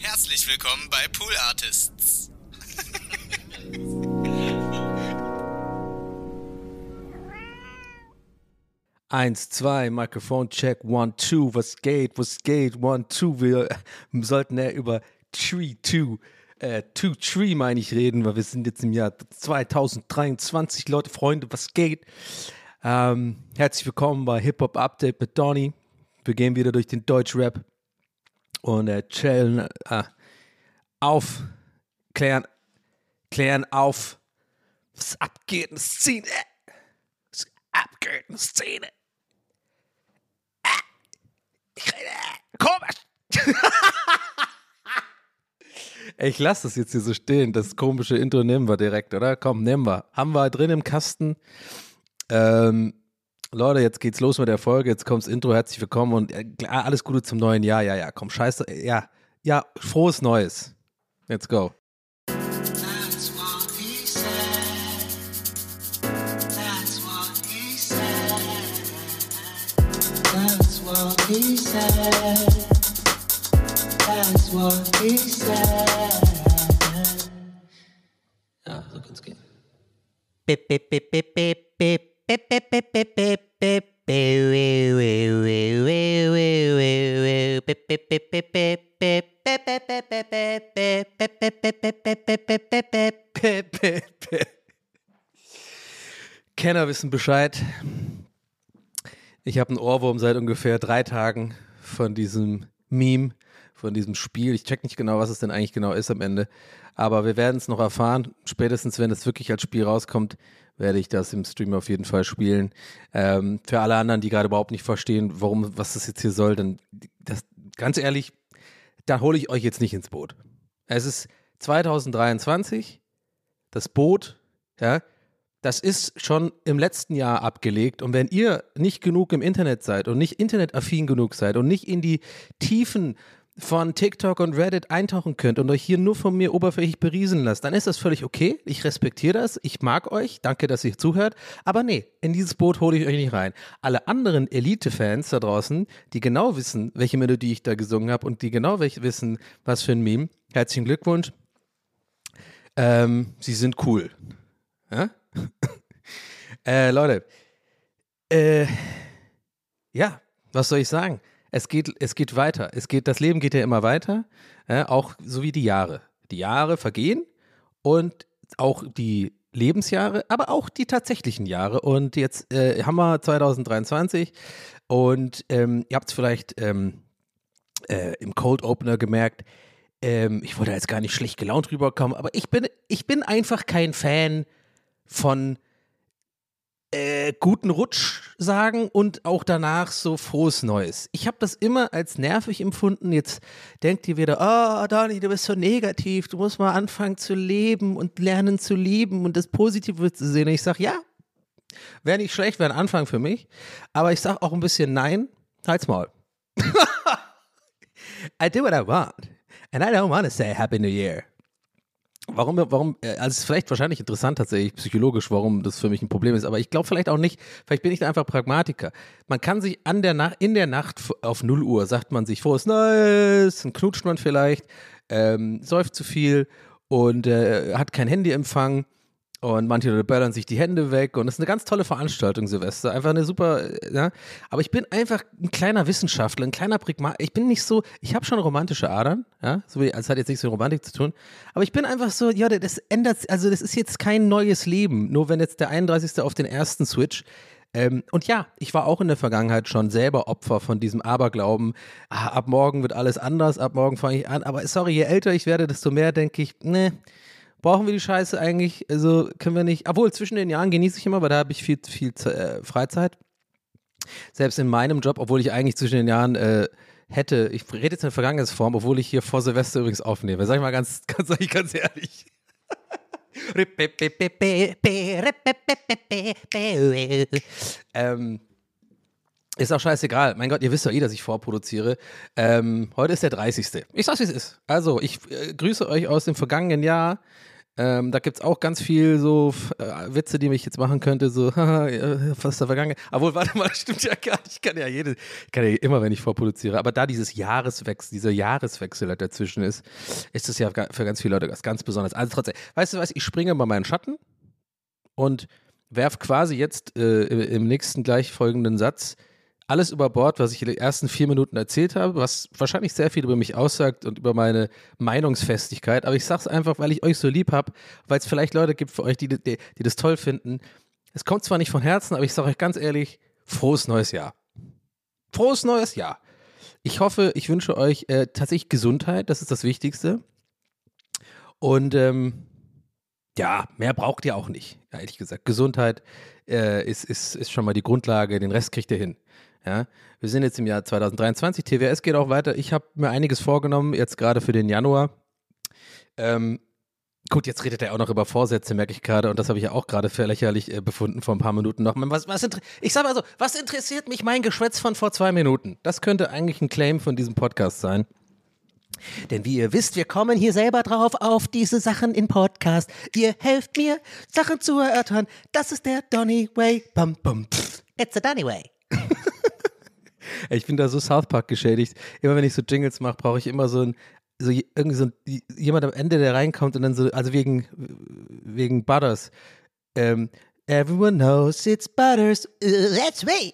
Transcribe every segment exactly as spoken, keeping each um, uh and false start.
Herzlich willkommen bei Pool Artists. Eins, zwei, Mikrofon check, one, two, was geht, was geht, one, two. Wir sollten ja über Tree two, äh, two Tree meine ich reden, weil wir sind jetzt im Jahr zwanzig dreiundzwanzig. Leute, Freunde, was geht? Ähm, herzlich willkommen bei Hip-Hop Update mit Donny. Wir gehen wieder durch den Deutschrap und äh, chillen, äh, auf, klären, klären auf, was abgeht in der Szene. Was abgeht in der Szene. Ich rede komisch. Ich lasse das jetzt hier so stehen. Das komische Intro nehmen wir direkt, oder? Komm, nehmen wir. Haben wir drin im Kasten. Ähm, Leute, jetzt geht's los mit der Folge. Jetzt kommt's Intro. Herzlich willkommen und äh, alles Gute zum neuen Jahr. Ja, ja, komm, scheiße. Ja, ja, frohes Neues. Let's go. That's what he said. That's what he said. That's what he said. That's what he said. Ja, so kann's gehen. Bip, bip, bip, bip, bip, bip, bip, bip, bip, bip, bip, bip. Kenner wissen Bescheid. Ich habe einen Ohrwurm seit ungefähr drei Tagen von diesem Meme, von diesem Spiel. Ich check nicht genau, was es denn eigentlich genau ist am Ende. Aber wir werden es noch erfahren. Spätestens, wenn es wirklich als Spiel rauskommt, werde ich das im Stream auf jeden Fall spielen. Ähm, für alle anderen, die gerade überhaupt nicht verstehen, warum, was das jetzt hier soll, dann, das, ganz ehrlich, da hole ich euch jetzt nicht ins Boot. Es ist zwanzig dreiundzwanzig, das Boot, ja, das ist schon im letzten Jahr abgelegt. Und wenn ihr nicht genug im Internet seid und nicht internetaffin genug seid und nicht in die Tiefen von TikTok und Reddit eintauchen könnt und euch hier nur von mir oberflächlich beriesen lasst, dann ist das völlig okay. Ich respektiere das. Ich mag euch. Danke, dass ihr zuhört. Aber nee, in dieses Boot hole ich euch nicht rein. Alle anderen Elite-Fans da draußen, die genau wissen, welche Melodie ich da gesungen habe und die genau wissen, was für ein Meme, herzlichen Glückwunsch. Ähm, sie sind cool. Ja? äh, Leute, äh, ja, was soll ich sagen? Es geht, es geht weiter. Es geht, das Leben geht ja immer weiter, ja, auch so wie die Jahre. Die Jahre vergehen und auch die Lebensjahre, aber auch die tatsächlichen Jahre. Und jetzt äh, haben wir zwanzig dreiundzwanzig und ähm, ihr habt es vielleicht ähm, äh, im Cold Opener gemerkt, ähm, ich wollte jetzt gar nicht schlecht gelaunt rüberkommen, aber ich bin, ich bin einfach kein Fan von äh, guten Rutsch sagen und auch danach so frohes Neues. Ich habe das immer als nervig empfunden. Jetzt denkt ihr wieder, oh Donny, du bist so negativ, du musst mal anfangen zu leben und lernen zu lieben und das Positive zu sehen. Und ich sage, ja, wäre nicht schlecht, wäre ein Anfang für mich, aber ich sage auch ein bisschen nein, halt's Maul. I do what I want and I don't want to say Happy New Year. Warum, warum, also es ist vielleicht wahrscheinlich interessant tatsächlich psychologisch, warum das für mich ein Problem ist, aber ich glaube vielleicht auch nicht, vielleicht bin ich da einfach Pragmatiker. Man kann sich an der Nacht, in der Nacht auf null Uhr sagt man sich, frohes Neues, dann knutscht man vielleicht, ähm, säuft zu viel und äh, hat kein Handyempfang und manche Leute böllern sich die Hände weg und das ist eine ganz tolle Veranstaltung, Silvester, einfach eine super, ja, aber ich bin einfach ein kleiner Wissenschaftler, ein kleiner Pragmatiker, ich bin nicht so, ich habe schon romantische Adern, ja, so wie, also hat jetzt nichts mit Romantik zu tun, aber ich bin einfach so, ja, das ändert, also das ist jetzt kein neues Leben, nur wenn jetzt der einunddreißigste auf den ersten Switch, ähm, und ja, ich war auch in der Vergangenheit schon selber Opfer von diesem Aberglauben, ah, ab morgen wird alles anders, ab morgen fange ich an, aber sorry, je älter ich werde, desto mehr denke ich, ne, brauchen wir die Scheiße eigentlich? Also können wir nicht, obwohl zwischen den Jahren genieße ich immer, weil da habe ich viel, viel äh, Freizeit. Selbst in meinem Job, obwohl ich eigentlich zwischen den Jahren äh, hätte, ich rede jetzt in der Vergangenheitsform, obwohl ich hier vor Silvester übrigens aufnehme. Sag ich mal ganz, ganz, sag ich ganz ehrlich. ähm, Ist auch scheißegal. Mein Gott, ihr wisst doch eh, dass ich vorproduziere. Ähm, heute ist der dreißigste Ich sag's, wie es ist. Also, ich äh, grüße euch aus dem vergangenen Jahr. Ähm, da gibt es auch ganz viel so äh, Witze, die ich jetzt machen könnte, so, haha, äh, was ist da vergangen? Obwohl, warte mal, das stimmt ja gar nicht. Ich kann ja jede, ich kann ja immer, wenn ich vorproduziere, aber da dieses Jahreswechsel, dieser Jahreswechsel halt dazwischen ist, ist es ja für ganz viele Leute was ganz Besonderes. Also trotzdem, weißt du was, ich springe mal meinen Schatten und werf quasi jetzt äh, im nächsten gleich folgenden Satz alles über Bord, was ich in den ersten vier Minuten erzählt habe, was wahrscheinlich sehr viel über mich aussagt und über meine Meinungsfestigkeit. Aber ich sag's einfach, weil ich euch so lieb habe, weil es vielleicht Leute gibt für euch, die, die, die das toll finden. Es kommt zwar nicht von Herzen, aber ich sage euch ganz ehrlich, frohes neues Jahr. Frohes neues Jahr. Ich hoffe, ich wünsche euch äh, tatsächlich Gesundheit, das ist das Wichtigste. Und ähm, ja, mehr braucht ihr auch nicht, ehrlich gesagt. Gesundheit äh, ist, ist, ist schon mal die Grundlage, den Rest kriegt ihr hin. Ja, wir sind jetzt im Jahr zwanzig dreiundzwanzig, T W S geht auch weiter. Ich habe mir einiges vorgenommen, jetzt gerade für den Januar. Ähm, gut, jetzt redet er auch noch über Vorsätze, merke ich gerade, und das habe ich ja auch gerade für lächerlich äh, befunden vor ein paar Minuten noch. Was, was ich sage mal so, was interessiert mich mein Geschwätz von vor zwei Minuten? Das könnte eigentlich ein Claim von diesem Podcast sein. Denn wie ihr wisst, wir kommen hier selber drauf auf diese Sachen in Podcast. Ihr helft mir, Sachen zu erörtern. Das ist der Donny Way. Bum, bum, pff. It's a Donny Way. Ich bin da so South Park geschädigt. Immer wenn ich so Jingles mache, brauche ich immer so ein, so irgendwie so ein, jemand am Ende, der reinkommt und dann so, also wegen, wegen Butters. Ähm, Everyone knows it's Butters. Uh, that's me.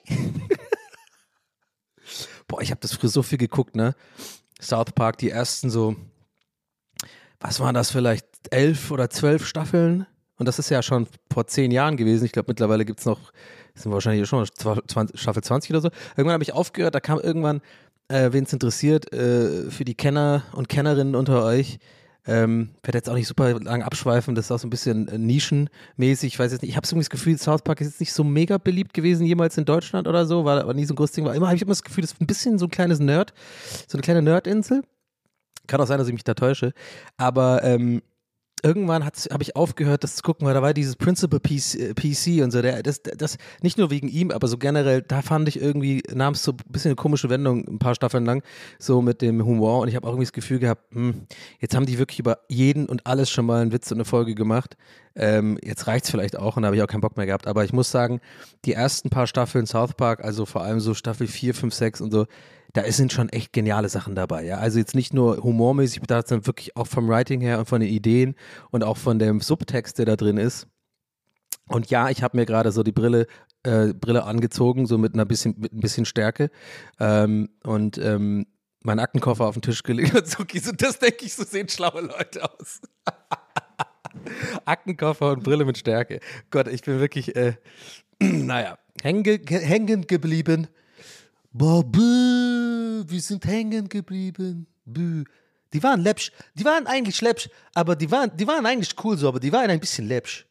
Boah, ich habe das früher so viel geguckt, ne? South Park, die ersten so, was waren das vielleicht, elf oder zwölf Staffeln? Und das ist ja schon vor zehn Jahren gewesen. Ich glaube, mittlerweile gibt es noch, sind wir wahrscheinlich schon zwanzig, Staffel zwanzig oder so. Irgendwann habe ich aufgehört, da kam irgendwann, äh, wen es interessiert, äh, für die Kenner und Kennerinnen unter euch, ähm, werde jetzt auch nicht super lang abschweifen, das ist auch so ein bisschen äh, nischenmäßig, ich weiß jetzt nicht, ich habe so das Gefühl, South Park ist jetzt nicht so mega beliebt gewesen jemals in Deutschland oder so, war aber nie so ein großes Ding, war immer, habe ich immer das Gefühl, das ist ein bisschen so ein kleines Nerd, so eine kleine Nerdinsel. Kann auch sein, dass ich mich da täusche, aber ähm, irgendwann habe ich aufgehört, das zu gucken, weil da war dieses Principal P C und so, der, das, das, nicht nur wegen ihm, aber so generell, da fand ich irgendwie, nahm es so ein bisschen eine komische Wendung, ein paar Staffeln lang, so mit dem Humor, und ich habe auch irgendwie das Gefühl gehabt, hm, jetzt haben die wirklich über jeden und alles schon mal einen Witz und eine Folge gemacht, ähm, jetzt reicht's vielleicht auch und da habe ich auch keinen Bock mehr gehabt, aber ich muss sagen, die ersten paar Staffeln South Park, also vor allem so Staffel vier, fünf, sechs und so, da sind schon echt geniale Sachen dabei, ja. Also jetzt nicht nur humormäßig, da sondern wirklich auch vom Writing her und von den Ideen und auch von dem Subtext, der da drin ist. Und ja, ich habe mir gerade so die Brille, äh, Brille angezogen, so mit einer bisschen, mit ein bisschen Stärke. Ähm, und ähm, meinen Aktenkoffer auf den Tisch gelegt und so, so das denke ich, so sehen schlaue Leute aus. Aktenkoffer und Brille mit Stärke. Gott, ich bin wirklich, äh, naja, hängen, ge hängen geblieben. Boah, bäh, wir sind hängen geblieben. Bäh. Die waren läppsch, die waren eigentlich läppsch, aber die waren, die waren eigentlich cool so, aber die waren ein bisschen läppsch.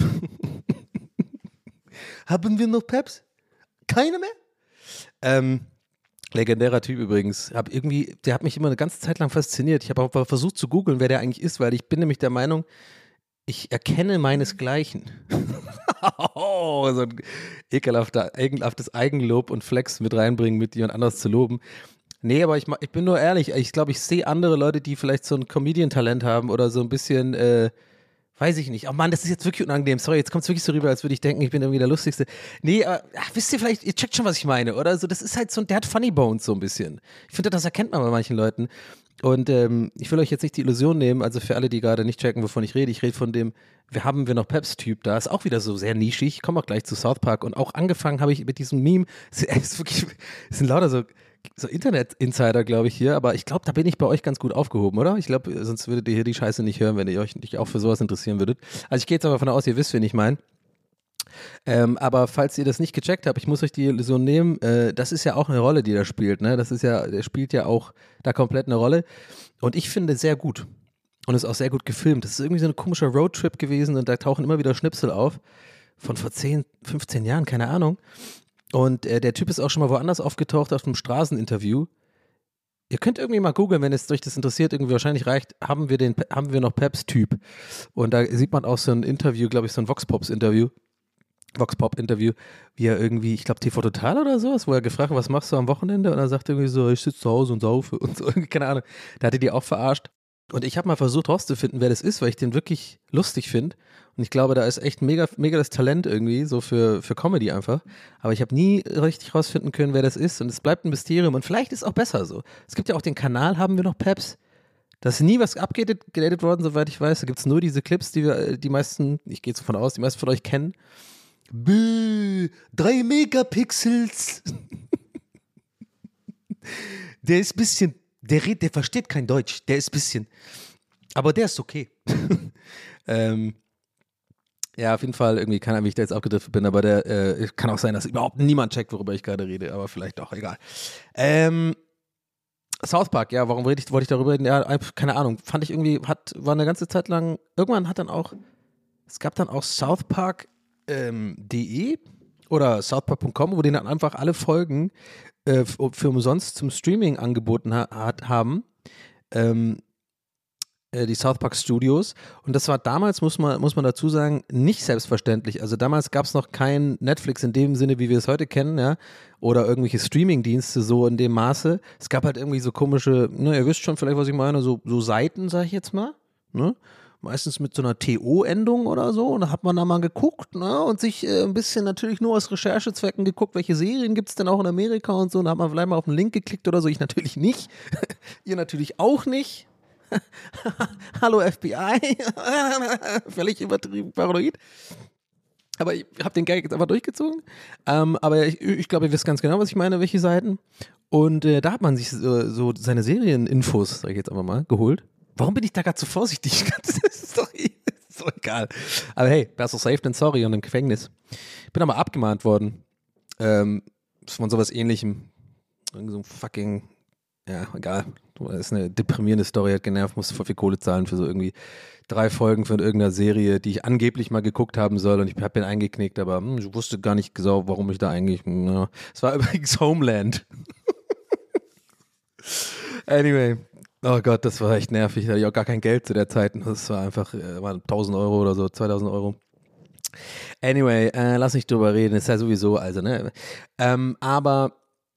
Haben wir noch Peps? Keine mehr? Ähm, legendärer Typ übrigens. Hab irgendwie, der hat mich immer eine ganze Zeit lang fasziniert. Ich habe auch versucht zu googeln, wer der eigentlich ist, weil ich bin nämlich der Meinung, ich erkenne meinesgleichen. Oh, so ein ekelhafter, ekelhaftes Eigenlob und Flex mit reinbringen, mit jemand anderes zu loben. Nee, aber ich, ich bin nur ehrlich, ich glaube, ich sehe andere Leute, die vielleicht so ein Comedian-Talent haben oder so ein bisschen, äh, weiß ich nicht. Oh Mann, das ist jetzt wirklich unangenehm. Sorry, jetzt kommt es wirklich so rüber, als würde ich denken, ich bin irgendwie der Lustigste. Nee, aber ach, wisst ihr vielleicht, ihr checkt schon, was ich meine, oder? So, das ist halt so, der hat Funny Bones so ein bisschen. Ich finde, das erkennt man bei manchen Leuten. Und ähm, ich will euch jetzt nicht die Illusion nehmen, also für alle, die gerade nicht checken, wovon ich rede, ich rede von dem, wir haben wir noch Peps-Typ da, ist auch wieder so sehr nischig, ich komme auch gleich zu South Park und auch angefangen habe ich mit diesem Meme, es ist wirklich, es sind lauter so, so Internet-Insider, glaube ich, hier, aber ich glaube, da bin ich bei euch ganz gut aufgehoben, oder? Ich glaube, sonst würdet ihr hier die Scheiße nicht hören, wenn ihr euch nicht auch für sowas interessieren würdet. Also ich gehe jetzt aber davon aus, ihr wisst, wen ich meine. Ähm, aber falls ihr das nicht gecheckt habt, ich muss euch die Illusion nehmen, äh, das ist ja auch eine Rolle, die er spielt, ne? Das ist ja, der spielt ja auch da komplett eine Rolle und ich finde sehr gut und ist auch sehr gut gefilmt. Das ist irgendwie so ein komischer Roadtrip gewesen und da tauchen immer wieder Schnipsel auf von vor zehn, fünfzehn Jahren, keine Ahnung. Und äh, der Typ ist auch schon mal woanders aufgetaucht auf einem Straßeninterview. Ihr könnt irgendwie mal googeln, wenn es euch das interessiert, irgendwie wahrscheinlich reicht, haben wir den, haben wir noch Peps-Typ. Und da sieht man auch so ein Interview, glaube ich, so ein Vox-Pops-Interview. Vox-Pop-Interview, wie er irgendwie, ich glaube T V Total oder sowas, wo er gefragt hat, was machst du am Wochenende? Und er sagt irgendwie so, ich sitze zu Hause und saufe und so, keine Ahnung. Da hatte die auch verarscht. Und ich habe mal versucht rauszufinden, wer das ist, weil ich den wirklich lustig finde. Und ich glaube, da ist echt mega, mega das Talent irgendwie, so für, für Comedy einfach. Aber ich habe nie richtig rausfinden können, wer das ist. Und es bleibt ein Mysterium. Und vielleicht ist es auch besser so. Es gibt ja auch den Kanal, haben wir noch, Peps. Da ist nie was abgedatet worden, soweit ich weiß. Da gibt es nur diese Clips, die wir, die meisten, ich gehe jetzt davon aus, die meisten von euch kennen. Bäh, drei Megapixels. Der ist ein bisschen, der redet, der versteht kein Deutsch. Der ist ein bisschen, aber der ist okay. ähm, ja, auf jeden Fall, irgendwie keine Ahnung, wie ich da jetzt abgedriftet bin, aber der äh, kann auch sein, dass überhaupt niemand checkt, worüber ich gerade rede, aber vielleicht doch, egal. Ähm, South Park, ja, warum rede ich, wollte ich darüber reden? Ja, keine Ahnung, fand ich irgendwie, hat, war eine ganze Zeit lang, irgendwann hat dann auch, es gab dann auch South Park ähm, .de oder southpark punkt com, wo die dann einfach alle Folgen äh, für umsonst zum Streaming angeboten ha- hat, haben. Ähm, die South Park Studios, und das war damals, muss man, muss man dazu sagen, nicht selbstverständlich. Also damals gab es noch kein Netflix in dem Sinne, wie wir es heute kennen, ja, oder irgendwelche Streaming-Dienste so in dem Maße. Es gab halt irgendwie so komische, ne, ihr wisst schon vielleicht, was ich meine, so, so Seiten, sag ich jetzt mal, ne, meistens mit so einer T O-Endung oder so, und da hat man da mal geguckt, ne, und sich äh, ein bisschen natürlich nur aus Recherchezwecken geguckt, welche Serien gibt es denn auch in Amerika und so, und da hat man vielleicht mal auf einen Link geklickt oder so, ich natürlich nicht, ihr natürlich auch nicht. Hallo F B I, völlig übertrieben paranoid. Aber ich habe den Gag jetzt einfach durchgezogen. Ähm, aber ich, ich glaube, ihr wisst ganz genau, was ich meine, welche Seiten. Und äh, da hat man sich so, so seine Serieninfos, sag ich jetzt einfach mal, geholt. Warum bin ich da gerade so vorsichtig? Das ist doch, ist doch egal. Aber hey, besser safe than sorry und im Gefängnis. Ich bin aber abgemahnt worden. Ähm, von sowas Ähnlichem. Irgend so ein fucking, ja, egal. Das ist eine deprimierende Story, hat genervt, musste voll viel Kohle zahlen für so irgendwie drei Folgen von irgendeiner Serie, die ich angeblich mal geguckt haben soll, und ich habe den eingeknickt, aber hm, ich wusste gar nicht genau, warum ich da eigentlich, ja. Es war übrigens Homeland. Anyway, oh Gott, das war echt nervig, da hatte ich auch gar kein Geld zu der Zeit, das war einfach, äh, waren tausend Euro oder so, zweitausend Euro. Anyway, äh, lass nicht drüber reden, ist ja sowieso, also, ne, ähm, aber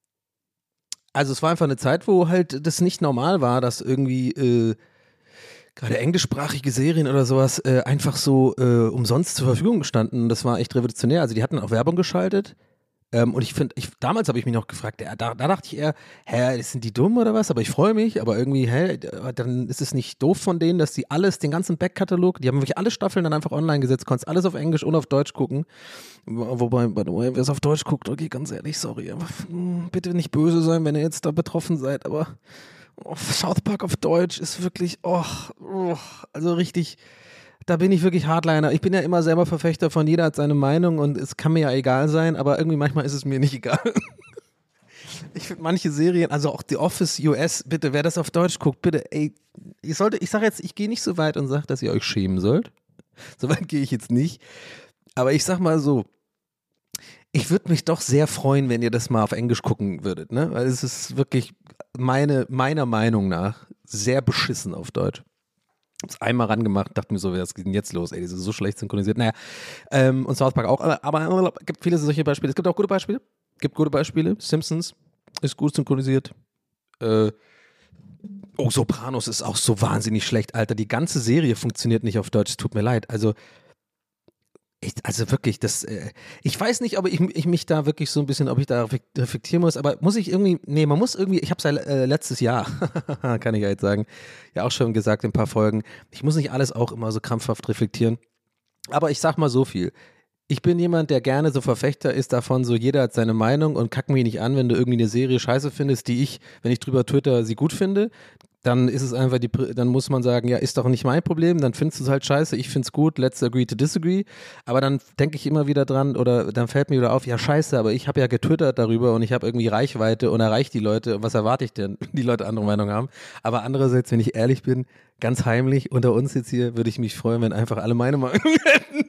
also es war einfach eine Zeit, wo halt das nicht normal war, dass irgendwie äh, gerade englischsprachige Serien oder sowas äh, einfach so äh, umsonst zur Verfügung standen. Das war echt revolutionär. Also die hatten auch Werbung geschaltet. Ähm, und ich finde, ich, damals habe ich mich noch gefragt, ja, da, da dachte ich eher, hä, sind die dumm oder was? Aber ich freue mich, aber irgendwie, hä, dann ist es nicht doof von denen, dass die alles, den ganzen Backkatalog, die haben wirklich alle Staffeln dann einfach online gesetzt, konntest alles auf Englisch und auf Deutsch gucken. Wobei, by the way, wer es auf Deutsch guckt, okay, ganz ehrlich, sorry, aber mh, bitte nicht böse sein, wenn ihr jetzt da betroffen seid, aber oh, South Park auf Deutsch ist wirklich, oh, oh, also richtig. Da bin ich wirklich Hardliner. Ich bin ja immer selber Verfechter von, jeder hat seine Meinung und es kann mir ja egal sein, aber irgendwie manchmal ist es mir nicht egal. Ich finde manche Serien, also auch The Office U S, bitte, wer das auf Deutsch guckt, bitte, ey, ich sollte, ich sage jetzt, ich gehe nicht so weit und sage, dass ihr euch schämen sollt. So weit gehe ich jetzt nicht. Aber ich sag mal so, ich würde mich doch sehr freuen, wenn ihr das mal auf Englisch gucken würdet, ne? Weil es ist wirklich meine, meiner Meinung nach sehr beschissen auf Deutsch. Hab's einmal rangemacht, dachte mir so, was ist denn jetzt los? Ey, die sind so schlecht synchronisiert. Naja, ähm, und South Park auch, aber, aber es gibt viele solche Beispiele. Es gibt auch gute Beispiele. Gibt gute Beispiele. Simpsons ist gut synchronisiert. Äh, oh, Sopranos ist auch so wahnsinnig schlecht, Alter. Die ganze Serie funktioniert nicht auf Deutsch. Es tut mir leid. Also, ich, also wirklich, das, äh, ich weiß nicht, ob ich, ich mich da wirklich so ein bisschen, ob ich da reflektieren muss, aber muss ich irgendwie, nee, man muss irgendwie, ich habe es ja äh, letztes Jahr, kann ich ja jetzt sagen, ja auch schon gesagt in ein paar Folgen, ich muss nicht alles auch immer so krampfhaft reflektieren, aber ich sag mal so viel. Ich bin jemand, der gerne so Verfechter ist davon, so jeder hat seine Meinung und kack mich nicht an, wenn du irgendwie eine Serie scheiße findest, die ich, wenn ich drüber twitter, sie gut finde, dann ist es einfach die, dann muss man sagen, ja, ist doch nicht mein Problem, dann findest du es halt scheiße, ich find's gut, let's agree to disagree, aber dann denke ich immer wieder dran oder dann fällt mir wieder auf, ja scheiße, aber ich habe ja getwittert darüber und ich habe irgendwie Reichweite und erreiche die Leute, was erwarte ich denn, die Leute andere Meinung haben, aber andererseits, wenn ich ehrlich bin, ganz heimlich unter uns jetzt hier, würde ich mich freuen, wenn einfach alle meine Meinung hätten.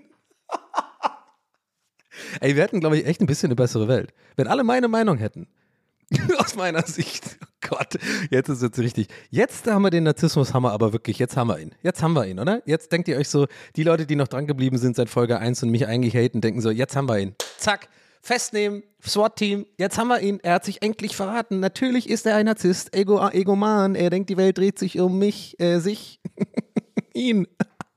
Ey, wir hätten, glaube ich, echt ein bisschen eine bessere Welt, wenn alle meine Meinung hätten. Aus meiner Sicht. Oh Gott, jetzt ist es richtig. Jetzt haben wir den Narzissmus, haben wir aber wirklich, jetzt haben wir ihn. Jetzt haben wir ihn, oder? Jetzt denkt ihr euch so, die Leute, die noch dran geblieben sind seit Folge eins und mich eigentlich haten, denken so, jetzt haben wir ihn. Zack, festnehmen, SWAT-Team, jetzt haben wir ihn, er hat sich endlich verraten. Natürlich ist er ein Narzisst, Ego, Egoman, er denkt, die Welt dreht sich um mich, äh, sich, ihn.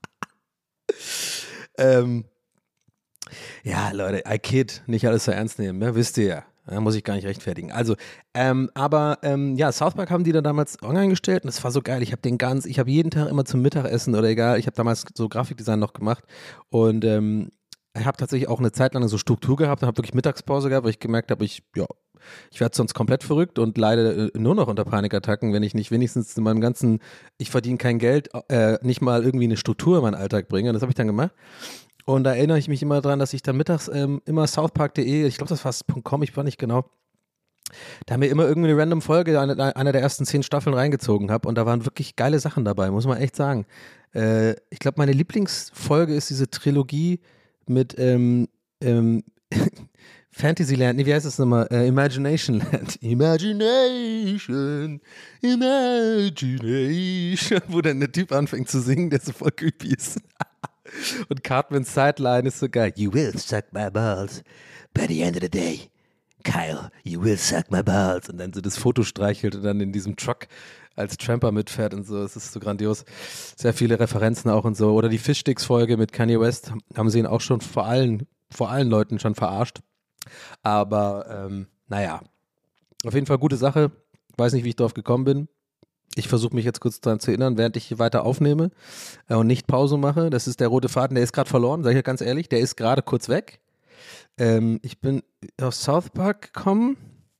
ähm, ja, Leute, I kid, nicht alles so ernst nehmen, ne? Wisst ihr ja. Da muss ich gar nicht rechtfertigen. Also, ähm, aber ähm, ja, South Park haben die dann damals online gestellt und das war so geil. Ich habe den ganz, ich habe jeden Tag immer zum Mittagessen oder egal, ich habe damals so Grafikdesign noch gemacht und ähm, ich habe tatsächlich auch eine Zeit lang so Struktur gehabt und habe wirklich Mittagspause gehabt, weil ich gemerkt habe, ich, ja, ich werde sonst komplett verrückt und leide äh, nur noch unter Panikattacken, wenn ich nicht wenigstens in meinem ganzen, ich verdiene kein Geld, äh, nicht mal irgendwie eine Struktur in meinen Alltag bringe. Und das habe ich dann gemacht. Und da erinnere ich mich immer dran, dass ich dann mittags ähm, immer southpark punkt de, ich glaube, das war .com, ich war nicht genau, da mir immer irgendwie eine random Folge, eine, eine der ersten zehn Staffeln reingezogen habe und da waren wirklich geile Sachen dabei, muss man echt sagen. Äh, ich glaube, meine Lieblingsfolge ist diese Trilogie mit ähm, ähm, Fantasyland, nee, wie heißt das nochmal? Äh, Imagination Land. Imagination, Imagination, wo dann der Typ anfängt zu singen, der so voll creepy ist. Und Cartmans Sideline ist so geil. You will suck my balls. By the end of the day, Kyle, you will suck my balls. Und dann so das Foto streichelt und dann in diesem Truck als Tramper mitfährt und so. Es ist so grandios. Sehr viele Referenzen auch und so. Oder die Fishsticks-Folge mit Kanye West haben sie ihn auch schon vor allen, vor allen Leuten schon verarscht. Aber ähm, naja, auf jeden Fall gute Sache. Weiß nicht, wie ich drauf gekommen bin. Ich versuche mich jetzt kurz daran zu erinnern, während ich weiter aufnehme äh, und nicht Pause mache. Das ist der rote Faden, der ist gerade verloren, sage ich ganz ehrlich. Der ist gerade kurz weg. Ähm, ich bin auf South Park gekommen.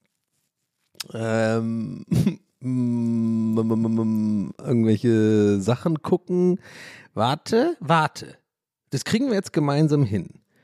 Ähm, irgendwelche Sachen gucken. Warte, warte. Das kriegen wir jetzt gemeinsam hin.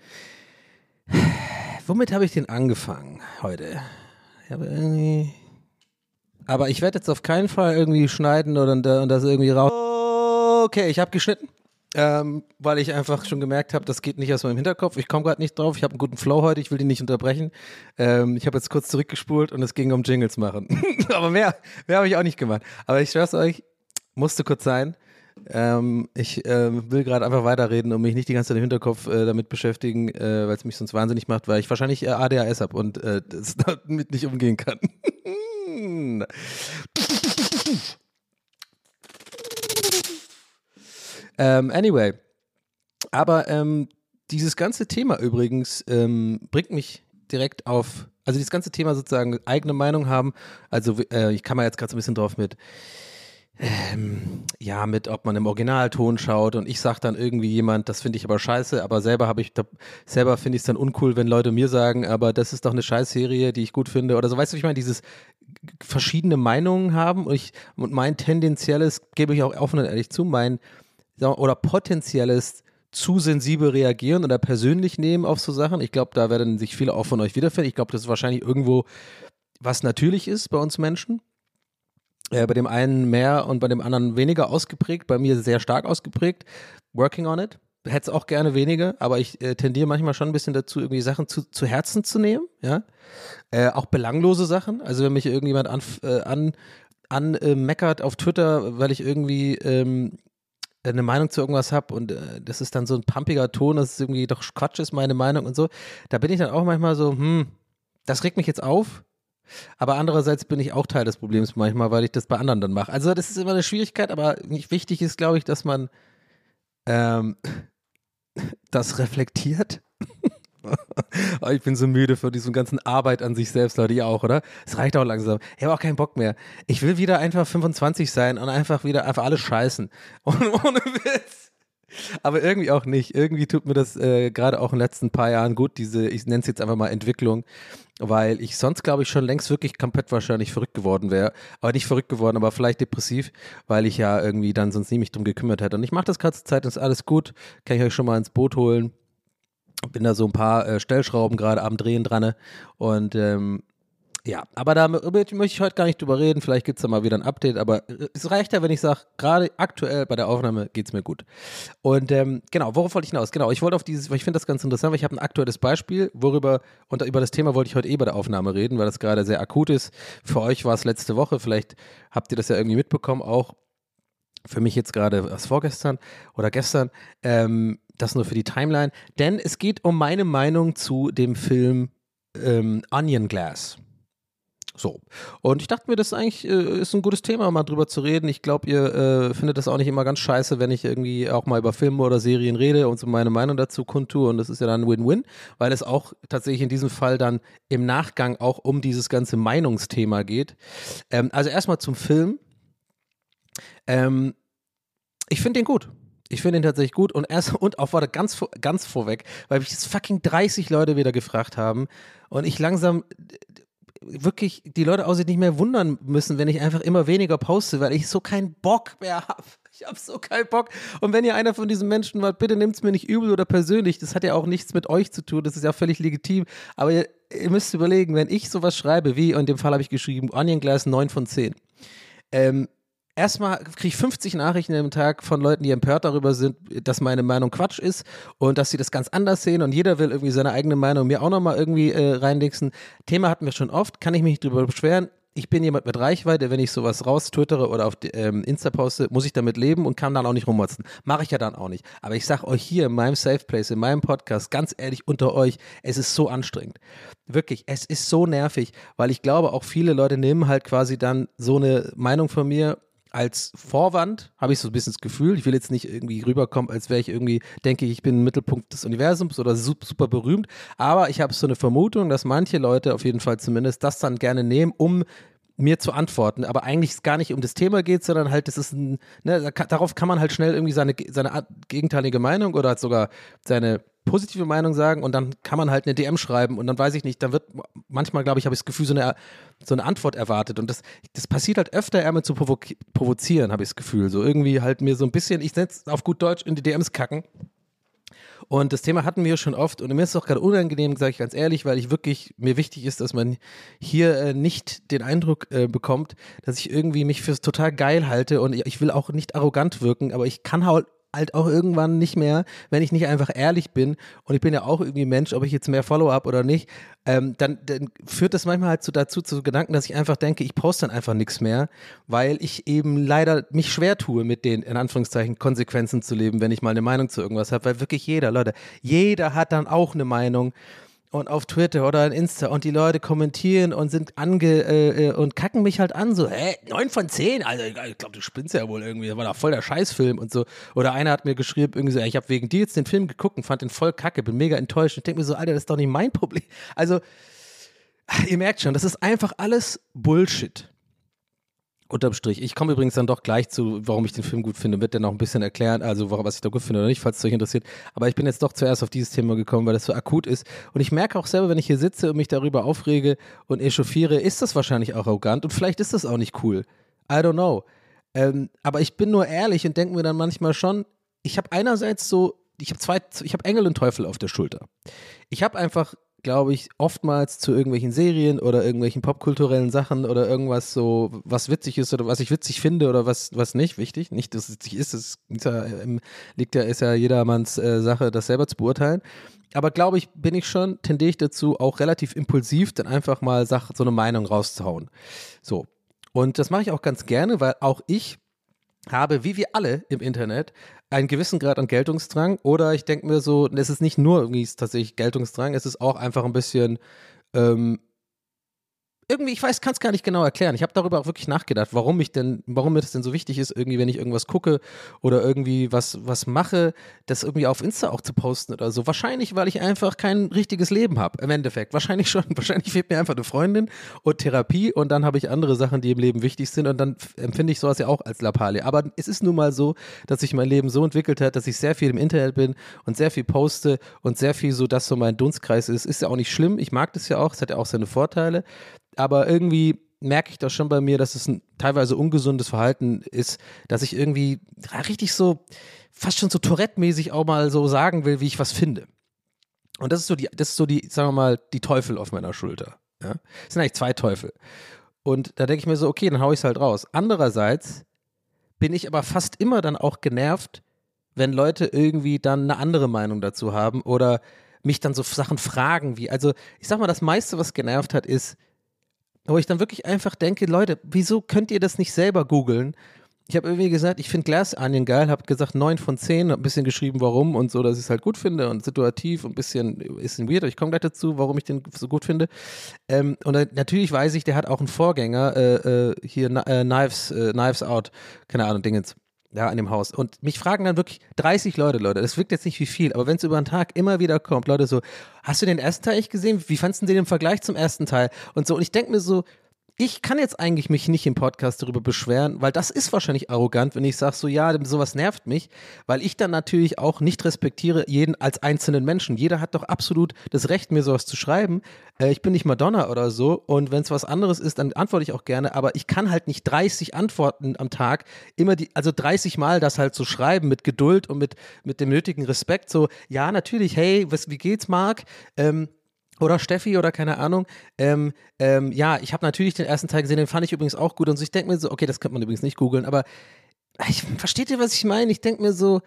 Womit habe ich denn angefangen heute? Ich habe irgendwie... Aber ich werde jetzt auf keinen Fall irgendwie schneiden oder und das irgendwie raus. Okay, ich habe geschnitten, ähm, weil ich einfach schon gemerkt habe, das geht nicht aus meinem Hinterkopf. Ich komme gerade nicht drauf. Ich habe einen guten Flow heute. Ich will den nicht unterbrechen. Ähm, ich habe jetzt kurz zurückgespult und es ging um Jingles machen. Aber mehr, mehr habe ich auch nicht gemacht. Aber ich schwör's euch, musste kurz sein. Ähm, ich äh, will gerade einfach weiterreden und mich nicht die ganze Zeit im Hinterkopf äh, damit beschäftigen, äh, weil es mich sonst wahnsinnig macht, weil ich wahrscheinlich äh, A D H S habe und äh, das damit nicht umgehen kann. ähm, anyway, aber ähm, dieses ganze Thema übrigens ähm, bringt mich direkt auf, also dieses ganze Thema sozusagen eigene Meinung haben, also äh, ich kann mal jetzt gerade so ein bisschen drauf mit Ähm, ja, mit ob man im Originalton schaut und ich sag dann irgendwie jemand, das finde ich aber scheiße, aber selber habe ich, da, selber finde ich es dann uncool, wenn Leute mir sagen, aber das ist doch eine Scheißserie, die ich gut finde oder so, weißt du, wie ich meine, dieses verschiedene Meinungen haben und ich, und mein tendenzielles, gebe ich auch offen und ehrlich zu, mein, oder potenzielles zu sensibel reagieren oder persönlich nehmen auf so Sachen, ich glaube, da werden sich viele auch von euch wiederfinden, ich glaube, das ist wahrscheinlich irgendwo was natürlich ist bei uns Menschen. Äh, bei dem einen mehr und bei dem anderen weniger ausgeprägt, bei mir sehr stark ausgeprägt. Working on it. Hätte es auch gerne weniger, aber ich äh, tendiere manchmal schon ein bisschen dazu, irgendwie Sachen zu, zu Herzen zu nehmen, ja. Äh, auch belanglose Sachen. Also wenn mich irgendjemand an, äh, an, an äh, meckert auf Twitter, weil ich irgendwie ähm, eine Meinung zu irgendwas habe und äh, das ist dann so ein pumpiger Ton, dass es irgendwie doch Quatsch ist, meine Meinung und so. Da bin ich dann auch manchmal so, hm, das regt mich jetzt auf. Aber andererseits bin ich auch Teil des Problems manchmal, weil ich das bei anderen dann mache. Also das ist immer eine Schwierigkeit, aber nicht wichtig ist, glaube ich, dass man ähm, das reflektiert. Oh, ich bin so müde von diesem ganzen Arbeit an sich selbst, Leute, ihr auch, oder? Es reicht auch langsam. Ich habe auch keinen Bock mehr. Ich will wieder einfach fünfundzwanzig sein und einfach wieder einfach alles scheißen. Und ohne Witz. Aber irgendwie auch nicht. Irgendwie tut mir das äh, gerade auch in den letzten paar Jahren gut, diese, ich nenne es jetzt einfach mal Entwicklung, weil ich sonst, glaube ich, schon längst wirklich komplett wahrscheinlich verrückt geworden wäre. Aber nicht verrückt geworden, aber vielleicht depressiv, weil ich ja irgendwie dann sonst nie mich drum gekümmert hätte. Und ich mache das gerade zur Zeit, ist alles gut, kann ich euch schon mal ins Boot holen. Bin da so ein paar äh, Stellschrauben gerade am Drehen dran. Ne? Und ähm, ja, aber da möchte ich heute gar nicht drüber reden. Vielleicht gibt es da mal wieder ein Update, aber es reicht ja, wenn ich sage, gerade aktuell bei der Aufnahme geht es mir gut. Und ähm, genau, worauf wollte ich hinaus? Genau, ich wollte auf dieses, weil ich finde das ganz interessant, weil ich habe ein aktuelles Beispiel, worüber, und über das Thema wollte ich heute eh bei der Aufnahme reden, weil das gerade sehr akut ist. Für euch war es letzte Woche, vielleicht habt ihr das ja irgendwie mitbekommen, auch für mich jetzt gerade was vorgestern oder gestern, ähm, das nur für die Timeline, denn es geht um meine Meinung zu dem Film ähm, Onion Glass. So. Und ich dachte mir, das ist eigentlich äh, ist ein gutes Thema, mal drüber zu reden. Ich glaube, ihr äh, findet das auch nicht immer ganz scheiße, wenn ich irgendwie auch mal über Filme oder Serien rede und so meine Meinung dazu kundtue. Und das ist ja dann Win-Win, weil es auch tatsächlich in diesem Fall dann im Nachgang auch um dieses ganze Meinungsthema geht. Ähm, also erstmal zum Film. Ähm, ich finde den gut. Ich finde ihn tatsächlich gut und erst und auch warte ganz ganz vorweg, weil mich jetzt fucking dreißig Leute wieder gefragt haben und ich langsam wirklich die Leute auch sich nicht mehr wundern müssen, wenn ich einfach immer weniger poste, weil ich so keinen Bock mehr habe. Ich habe so keinen Bock. Und wenn ihr einer von diesen Menschen wart, bitte nehmt es mir nicht übel oder persönlich. Das hat ja auch nichts mit euch zu tun. Das ist ja völlig legitim. Aber ihr, ihr müsst überlegen, wenn ich sowas schreibe, wie, und in dem Fall habe ich geschrieben, Onion Glass neun von zehn. Ähm, Erstmal kriege ich fünfzig Nachrichten am Tag von Leuten, die empört darüber sind, dass meine Meinung Quatsch ist und dass sie das ganz anders sehen und jeder will irgendwie seine eigene Meinung mir auch nochmal irgendwie äh, reinlixen. Thema hatten wir schon oft, kann ich mich nicht drüber beschweren. Ich bin jemand mit Reichweite, wenn ich sowas raus twittere oder auf die, ähm, Insta poste, muss ich damit leben und kann dann auch nicht rummotzen. Mache ich ja dann auch nicht. Aber ich sage euch hier in meinem Safe Place, in meinem Podcast, ganz ehrlich unter euch, es ist so anstrengend. Wirklich, es ist so nervig, weil ich glaube, auch viele Leute nehmen halt quasi dann so eine Meinung von mir als Vorwand, habe ich so ein bisschen das Gefühl, ich will jetzt nicht irgendwie rüberkommen, als wäre ich irgendwie, denke ich, ich bin ein Mittelpunkt des Universums oder super, super berühmt, aber ich habe so eine Vermutung, dass manche Leute auf jeden Fall zumindest das dann gerne nehmen, um mir zu antworten, aber eigentlich es gar nicht um das Thema geht, sondern halt, das ist ein, ne, darauf kann man halt schnell irgendwie seine, seine gegenteilige Meinung oder halt sogar seine positive Meinung sagen und dann kann man halt eine D M schreiben und dann weiß ich nicht, dann wird manchmal, glaube ich, habe ich das Gefühl, so eine, so eine Antwort erwartet und das, das passiert halt öfter, eher mit zu provo- provozieren, habe ich das Gefühl, so irgendwie halt mir so ein bisschen, ich setze auf gut Deutsch in die D Ms kacken. Und das Thema hatten wir schon oft und mir ist es auch gerade unangenehm, sage ich ganz ehrlich, weil ich wirklich, mir wichtig ist, dass man hier äh, nicht den Eindruck äh, bekommt, dass ich irgendwie mich fürs total geil halte und ich, ich will auch nicht arrogant wirken, aber ich kann halt halt auch irgendwann nicht mehr, wenn ich nicht einfach ehrlich bin und ich bin ja auch irgendwie Mensch, ob ich jetzt mehr Follower habe oder nicht, ähm, dann, dann führt das manchmal halt so dazu, zu Gedanken, dass ich einfach denke, ich poste dann einfach nichts mehr, weil ich eben leider mich schwer tue, mit den, in Anführungszeichen, Konsequenzen zu leben, wenn ich mal eine Meinung zu irgendwas habe, weil wirklich jeder, Leute, jeder hat dann auch eine Meinung und auf Twitter oder in Insta und die Leute kommentieren und sind ange äh, und kacken mich halt an, so, hä, neun von zehn, also ich glaube, du spinnst ja wohl irgendwie, das war doch voll der Scheißfilm und so. Oder einer hat mir geschrieben, irgendwie so, ich habe wegen dir jetzt den Film geguckt und fand den voll kacke, bin mega enttäuscht und denke mir so, Alter, das ist doch nicht mein Problem. Also, ihr merkt schon, das ist einfach alles Bullshit. Unterm Strich. Ich komme übrigens dann doch gleich zu, warum ich den Film gut finde, wird der noch ein bisschen erklären, also was ich da gut finde oder nicht, falls es euch interessiert. Aber ich bin jetzt doch zuerst auf dieses Thema gekommen, weil das so akut ist. Und ich merke auch selber, wenn ich hier sitze und mich darüber aufrege und echauffiere, ist das wahrscheinlich auch arrogant und vielleicht ist das auch nicht cool. I don't know. Ähm, aber ich bin nur ehrlich und denke mir dann manchmal schon, ich habe einerseits so, ich habe zwei, ich habe Engel und Teufel auf der Schulter. Ich habe einfach, glaube ich, oftmals zu irgendwelchen Serien oder irgendwelchen popkulturellen Sachen oder irgendwas so, was witzig ist oder was ich witzig finde oder was, was nicht wichtig. Nicht, dass es witzig ist, das ist ja, liegt ja, ist ja jedermanns äh, Sache, das selber zu beurteilen. Aber glaube ich, bin ich schon, tendiere ich dazu, auch relativ impulsiv dann einfach mal Sache, so eine Meinung rauszuhauen. So. Und das mache ich auch ganz gerne, weil auch ich habe, wie wir alle im Internet, einen gewissen Grad an Geltungsdrang oder ich denke mir so, es ist nicht nur irgendwie tatsächlich Geltungsdrang, es ist auch einfach ein bisschen ähm, irgendwie, ich weiß, kann es gar nicht genau erklären. Ich habe darüber auch wirklich nachgedacht, warum ich denn, warum mir das denn so wichtig ist, irgendwie, wenn ich irgendwas gucke oder irgendwie was, was mache, das irgendwie auf Insta auch zu posten oder so. Wahrscheinlich, weil ich einfach kein richtiges Leben habe, im Endeffekt. Wahrscheinlich schon. Wahrscheinlich fehlt mir einfach eine Freundin und Therapie und dann habe ich andere Sachen, die im Leben wichtig sind und dann empfinde ich sowas ja auch als Lappalie. Aber es ist nun mal so, dass sich mein Leben so entwickelt hat, dass ich sehr viel im Internet bin und sehr viel poste und sehr viel so, dass so mein Dunstkreis ist. Ist ja auch nicht schlimm. Ich mag das ja auch. Es hat ja auch seine Vorteile. Aber irgendwie merke ich doch schon bei mir, dass es ein teilweise ungesundes Verhalten ist, dass ich irgendwie richtig so, fast schon so Tourette-mäßig auch mal so sagen will, wie ich was finde. Und das ist so die, das ist so die, sagen wir mal, die Teufel auf meiner Schulter. Ja? Das sind eigentlich zwei Teufel. Und da denke ich mir so, okay, dann hau ich es halt raus. Andererseits bin ich aber fast immer dann auch genervt, wenn Leute irgendwie dann eine andere Meinung dazu haben oder mich dann so Sachen fragen, wie, also ich sag mal, das meiste, was genervt hat, ist, wo ich dann wirklich einfach denke, Leute, wieso könnt ihr das nicht selber googeln ich habe irgendwie gesagt, ich finde Glass Onion geil, habe gesagt neun von zehn, habe ein bisschen geschrieben, warum und so, dass ich es halt gut finde und situativ und ein bisschen, bisschen weird, ich komme gleich dazu, warum ich den so gut finde. Ähm, und dann, natürlich weiß ich, der hat auch einen Vorgänger, äh, äh, hier äh, Knives, äh, Knives Out, keine Ahnung, Dingens, ja, an dem Haus. Und mich fragen dann wirklich dreißig Leute, Leute, das wirkt jetzt nicht wie viel, aber wenn es über den Tag immer wieder kommt, Leute so, hast du den ersten Teil echt gesehen? Wie fandest du den im Vergleich zum ersten Teil? Und so, und ich denke mir so, ich kann jetzt eigentlich mich nicht im Podcast darüber beschweren, weil das ist wahrscheinlich arrogant, wenn ich sage so, ja, sowas nervt mich, weil ich dann natürlich auch nicht respektiere jeden als einzelnen Menschen. Jeder hat doch absolut das Recht, mir sowas zu schreiben. Äh, ich bin nicht Madonna oder so und wenn es was anderes ist, dann antworte ich auch gerne, aber ich kann halt nicht dreißig Antworten am Tag, immer die, also dreißig Mal das halt so schreiben mit Geduld und mit, mit dem nötigen Respekt, so, ja, natürlich, hey, was, wie geht's, Marc? Ähm, Oder Steffi oder keine Ahnung. Ähm, ähm, ja, ich habe natürlich den ersten Teil gesehen, den fand ich übrigens auch gut. Und so, ich denke mir so, okay, das könnte man übrigens nicht googeln, aber ich, versteht ihr, was ich meine? Ich denke mir so,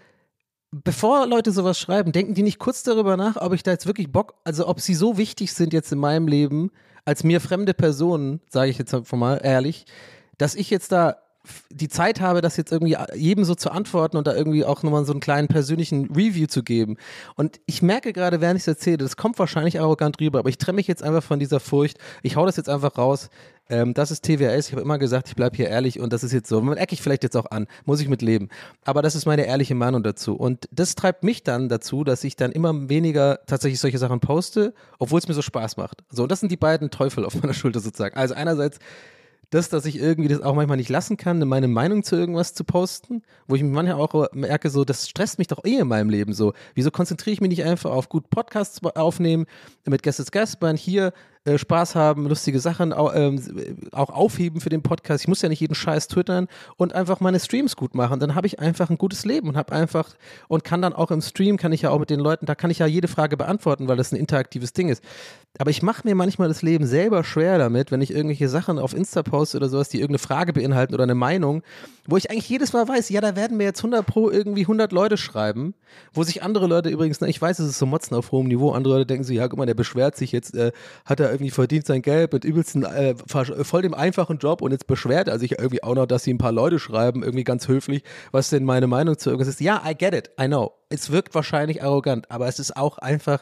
bevor Leute sowas schreiben, denken die nicht kurz darüber nach, ob ich da jetzt wirklich Bock, also ob sie so wichtig sind jetzt in meinem Leben, als mir fremde Personen, sage ich jetzt einfach mal ehrlich, dass ich jetzt da die Zeit habe, das jetzt irgendwie jedem so zu antworten und da irgendwie auch nochmal so einen kleinen persönlichen Review zu geben. Und ich merke gerade, während ich es erzähle, das kommt wahrscheinlich arrogant rüber, aber ich trenne mich jetzt einfach von dieser Furcht. Ich hau das jetzt einfach raus. Ähm, das ist T W S. Ich habe immer gesagt, ich bleibe hier ehrlich und das ist jetzt so. Man ecke ich vielleicht jetzt auch an. Muss ich mit leben. Aber das ist meine ehrliche Meinung dazu. Und das treibt mich dann dazu, dass ich dann immer weniger tatsächlich solche Sachen poste, obwohl es mir so Spaß macht. So, und das sind die beiden Teufel auf meiner Schulter sozusagen. Also einerseits das, dass ich irgendwie das auch manchmal nicht lassen kann, meine Meinung zu irgendwas zu posten, wo ich manchmal auch merke, so, das stresst mich doch eh in meinem Leben so. Wieso konzentriere ich mich nicht einfach auf gut Podcasts aufnehmen, mit Gästes Gastbahn hier äh, Spaß haben, lustige Sachen auch, ähm, auch aufheben für den Podcast. Ich muss ja nicht jeden Scheiß twittern und einfach meine Streams gut machen. Dann habe ich einfach ein gutes Leben und habe einfach und kann dann auch im Stream, kann ich ja auch mit den Leuten, da kann ich ja jede Frage beantworten, weil das ein interaktives Ding ist. Aber ich mache mir manchmal das Leben selber schwer damit, wenn ich irgendwelche Sachen auf Insta poste oder sowas, die irgendeine Frage beinhalten oder eine Meinung, wo ich eigentlich jedes Mal weiß, ja, da werden mir jetzt hundert pro irgendwie hundert Leute schreiben, wo sich andere Leute übrigens, ich weiß, es ist so Motzen auf hohem Niveau, andere Leute denken so, ja, guck mal, der beschwert sich jetzt, äh, hat er irgendwie verdient sein Geld mit übelsten, äh, voll dem einfachen Job und jetzt beschwert er sich irgendwie auch noch, dass sie ein paar Leute schreiben, irgendwie ganz höflich, was denn meine Meinung zu irgendwas ist. Ja, I get it, I know. Es wirkt wahrscheinlich arrogant, aber es ist auch einfach,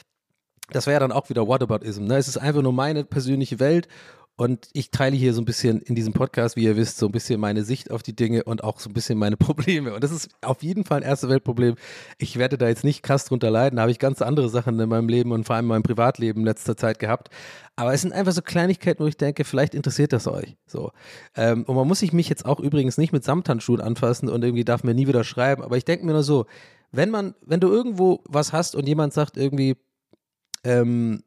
das wäre ja dann auch wieder Whataboutism, ne? Es ist einfach nur meine persönliche Welt und ich teile hier so ein bisschen in diesem Podcast, wie ihr wisst, so ein bisschen meine Sicht auf die Dinge und auch so ein bisschen meine Probleme. Und das ist auf jeden Fall ein Erste-Welt-Problem. Ich werde da jetzt nicht krass drunter leiden, da habe ich ganz andere Sachen in meinem Leben und vor allem in meinem Privatleben in letzter Zeit gehabt. Aber es sind einfach so Kleinigkeiten, wo ich denke, vielleicht interessiert das euch. So. Ähm, und man muss sich mich jetzt auch übrigens nicht mit Samthandschuhen anfassen und irgendwie darf mir nie wieder schreiben. Aber ich denke mir nur so, wenn man, wenn du irgendwo was hast und jemand sagt irgendwie, ähm,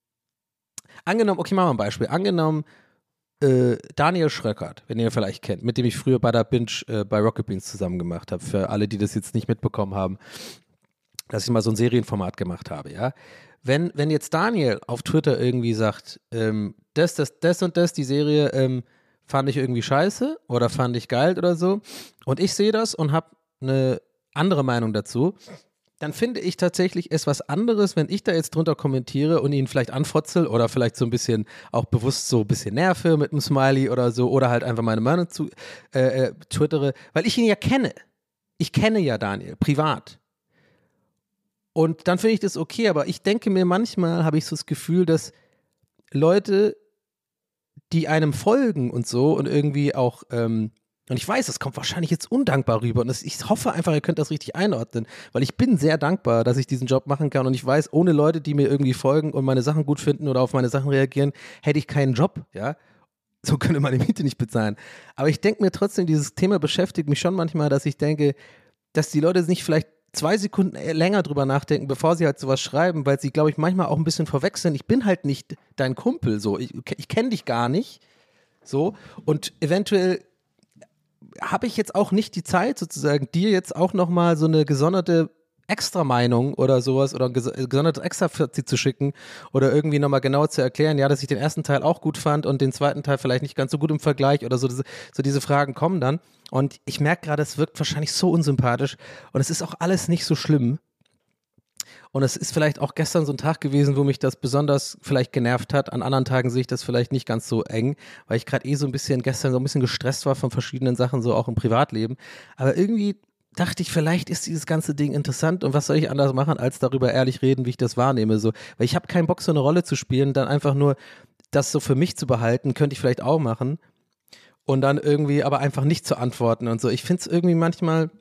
angenommen, okay, machen wir ein Beispiel. Angenommen, äh, Daniel Schröckert, wenn ihr ihn vielleicht kennt, mit dem ich früher bei der Binge äh, bei Rocket Beans zusammen gemacht habe, für alle, die das jetzt nicht mitbekommen haben, dass ich mal so ein Serienformat gemacht habe, ja. Wenn, wenn jetzt Daniel auf Twitter irgendwie sagt, ähm, das, das, das und das, die Serie ähm, fand ich irgendwie scheiße oder fand ich geil oder so und ich sehe das und habe eine andere Meinung dazu, dann finde ich tatsächlich es was anderes, wenn ich da jetzt drunter kommentiere und ihn vielleicht anfotzel oder vielleicht so ein bisschen auch bewusst so ein bisschen nerve mit einem Smiley oder so oder halt einfach meine Meinung zu äh, äh, twittere, weil ich ihn ja kenne. Ich kenne ja Daniel privat. Und dann finde ich das okay, aber ich denke mir manchmal, habe ich so das Gefühl, dass Leute, die einem folgen und so und irgendwie auch ähm, und ich weiß, das kommt wahrscheinlich jetzt undankbar rüber und das, ich hoffe einfach, ihr könnt das richtig einordnen, weil ich bin sehr dankbar, dass ich diesen Job machen kann und ich weiß, ohne Leute, die mir irgendwie folgen und meine Sachen gut finden oder auf meine Sachen reagieren, hätte ich keinen Job, ja. So könnte meine Miete nicht bezahlen. Aber ich denke mir trotzdem, dieses Thema beschäftigt mich schon manchmal, dass ich denke, dass die Leute nicht vielleicht zwei Sekunden länger drüber nachdenken, bevor sie halt sowas schreiben, weil sie, glaube ich, manchmal auch ein bisschen verwechseln. Ich bin halt nicht dein Kumpel, so. Ich, ich kenne dich gar nicht, so. Und eventuell habe ich jetzt auch nicht die Zeit, sozusagen, dir jetzt auch nochmal so eine gesonderte Extra-Meinung oder sowas oder ein gesondertes Extra-Fazit zu schicken oder irgendwie nochmal genau zu erklären, ja, dass ich den ersten Teil auch gut fand und den zweiten Teil vielleicht nicht ganz so gut im Vergleich oder so, so diese Fragen kommen dann und ich merke gerade, es wirkt wahrscheinlich so unsympathisch und es ist auch alles nicht so schlimm Und es ist vielleicht auch gestern so ein Tag gewesen, wo mich das besonders vielleicht genervt hat. An anderen Tagen sehe ich das vielleicht nicht ganz so eng, weil ich gerade eh so ein bisschen gestern so ein bisschen gestresst war von verschiedenen Sachen, so auch im Privatleben. Aber irgendwie dachte ich, vielleicht ist dieses ganze Ding interessant und was soll ich anders machen, als darüber ehrlich reden, wie ich das wahrnehme. So. Weil ich habe keinen Bock, so eine Rolle zu spielen, dann einfach nur das so für mich zu behalten, könnte ich vielleicht auch machen. Und dann irgendwie aber einfach nicht zu antworten und so. Ich finde es irgendwie manchmal,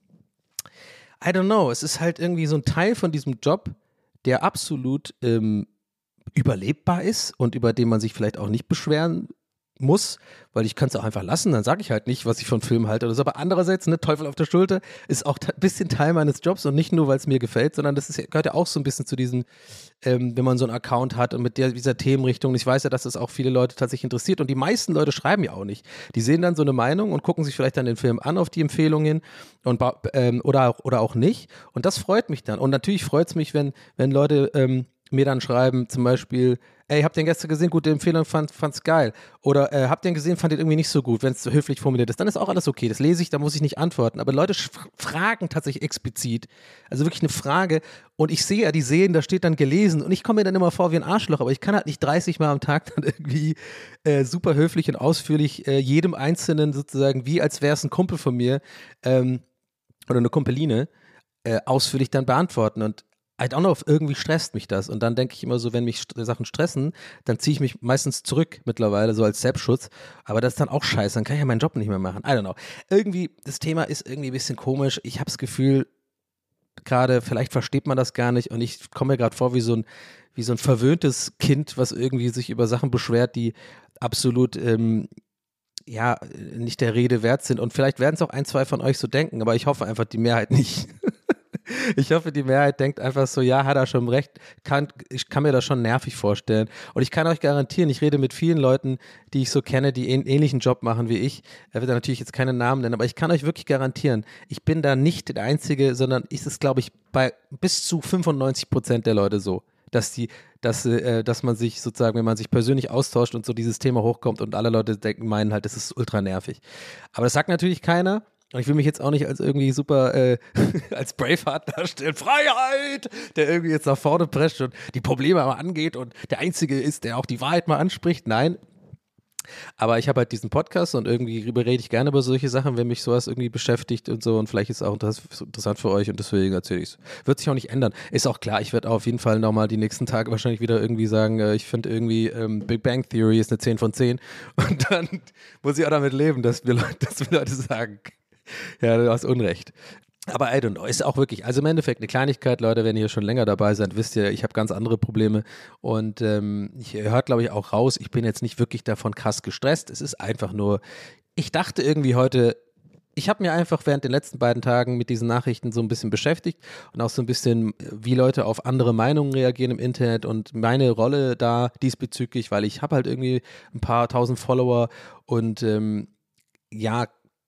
I don't know, es ist halt irgendwie so ein Teil von diesem Job, der absolut ähm, überlebbar ist und über den man sich vielleicht auch nicht beschweren muss, weil ich kann es auch einfach lassen, dann sage ich halt nicht, was ich von Film halte oder so. Aber andererseits, ne, Teufel auf der Schulter, ist auch ein bisschen Teil meines Jobs und nicht nur, weil es mir gefällt, sondern das ist, gehört ja auch so ein bisschen zu diesen, ähm, wenn man so einen Account hat und mit der, dieser Themenrichtung. Ich weiß ja, dass das auch viele Leute tatsächlich interessiert und die meisten Leute schreiben ja auch nicht. Die sehen dann so eine Meinung und gucken sich vielleicht dann den Film an auf die Empfehlungen und ähm, oder, auch, oder auch nicht. Und das freut mich dann. Und natürlich freut es mich, wenn, wenn Leute ähm, mir dann schreiben, zum Beispiel, ey, habt ihr den gestern gesehen, gute Empfehlung, fand, fand's geil. Oder äh, habt ihr den gesehen, fandet irgendwie nicht so gut, wenn es so höflich formuliert ist. Dann ist auch alles okay, das lese ich, da muss ich nicht antworten. Aber Leute sch- fragen tatsächlich explizit, also wirklich eine Frage und ich sehe ja, die sehen, da steht dann gelesen und ich komme mir dann immer vor wie ein Arschloch, aber ich kann halt nicht dreißig Mal am Tag dann irgendwie äh, super höflich und ausführlich äh, jedem Einzelnen sozusagen, wie als wäre es ein Kumpel von mir ähm, oder eine Kumpeline, äh, ausführlich dann beantworten und I don't know, irgendwie stresst mich das. Und dann denke ich immer so, wenn mich st- Sachen stressen, dann ziehe ich mich meistens zurück mittlerweile, so als Selbstschutz. Aber das ist dann auch scheiße, dann kann ich ja meinen Job nicht mehr machen. I don't know. Irgendwie, das Thema ist irgendwie ein bisschen komisch. Ich habe das Gefühl, gerade, vielleicht versteht man das gar nicht und ich komme mir gerade vor wie so ein, wie so ein verwöhntes Kind, was irgendwie sich über Sachen beschwert, die absolut, ähm, ja, nicht der Rede wert sind. Und vielleicht werden es auch ein, zwei von euch so denken, aber ich hoffe einfach, die Mehrheit nicht. Ich hoffe, die Mehrheit denkt einfach so, ja, hat er schon recht, kann, ich kann mir das schon nervig vorstellen. Und ich kann euch garantieren, ich rede mit vielen Leuten, die ich so kenne, die einen ähnlichen Job machen wie ich. Er wird da natürlich jetzt keine Namen nennen, aber ich kann euch wirklich garantieren, ich bin da nicht der Einzige, sondern ist es, glaube ich, bei bis zu fünfundneunzig Prozent der Leute so, dass die, dass, äh, dass man sich sozusagen, wenn man sich persönlich austauscht und so dieses Thema hochkommt und alle Leute denken, meinen halt, das ist ultra nervig. Aber das sagt natürlich keiner. Und ich will mich jetzt auch nicht als irgendwie super, äh, als Braveheart darstellen, Freiheit, der irgendwie jetzt nach vorne prescht und die Probleme aber angeht und der Einzige ist, der auch die Wahrheit mal anspricht. Nein. Aber ich habe halt diesen Podcast und irgendwie rede ich gerne über solche Sachen, wenn mich sowas irgendwie beschäftigt und so und vielleicht ist es auch interessant für euch und deswegen erzähle ich es. Wird sich auch nicht ändern. Ist auch klar, ich werde auf jeden Fall nochmal die nächsten Tage wahrscheinlich wieder irgendwie sagen, äh, ich finde irgendwie ähm, Big Bang Theory ist eine zehn von zehn und dann muss ich auch damit leben, dass wir Leute, dass wir Leute sagen, ja, du hast Unrecht. Aber I don't know, ist auch wirklich, also im Endeffekt eine Kleinigkeit, Leute, wenn ihr schon länger dabei seid, wisst ihr, ich habe ganz andere Probleme und ähm, ich hört, glaube ich, auch raus, ich bin jetzt nicht wirklich davon krass gestresst, es ist einfach nur, ich dachte irgendwie heute, ich habe mir einfach während den letzten beiden Tagen mit diesen Nachrichten so ein bisschen beschäftigt und auch so ein bisschen, wie Leute auf andere Meinungen reagieren im Internet und meine Rolle da diesbezüglich, weil ich habe halt irgendwie ein paar tausend Follower und ähm, ja,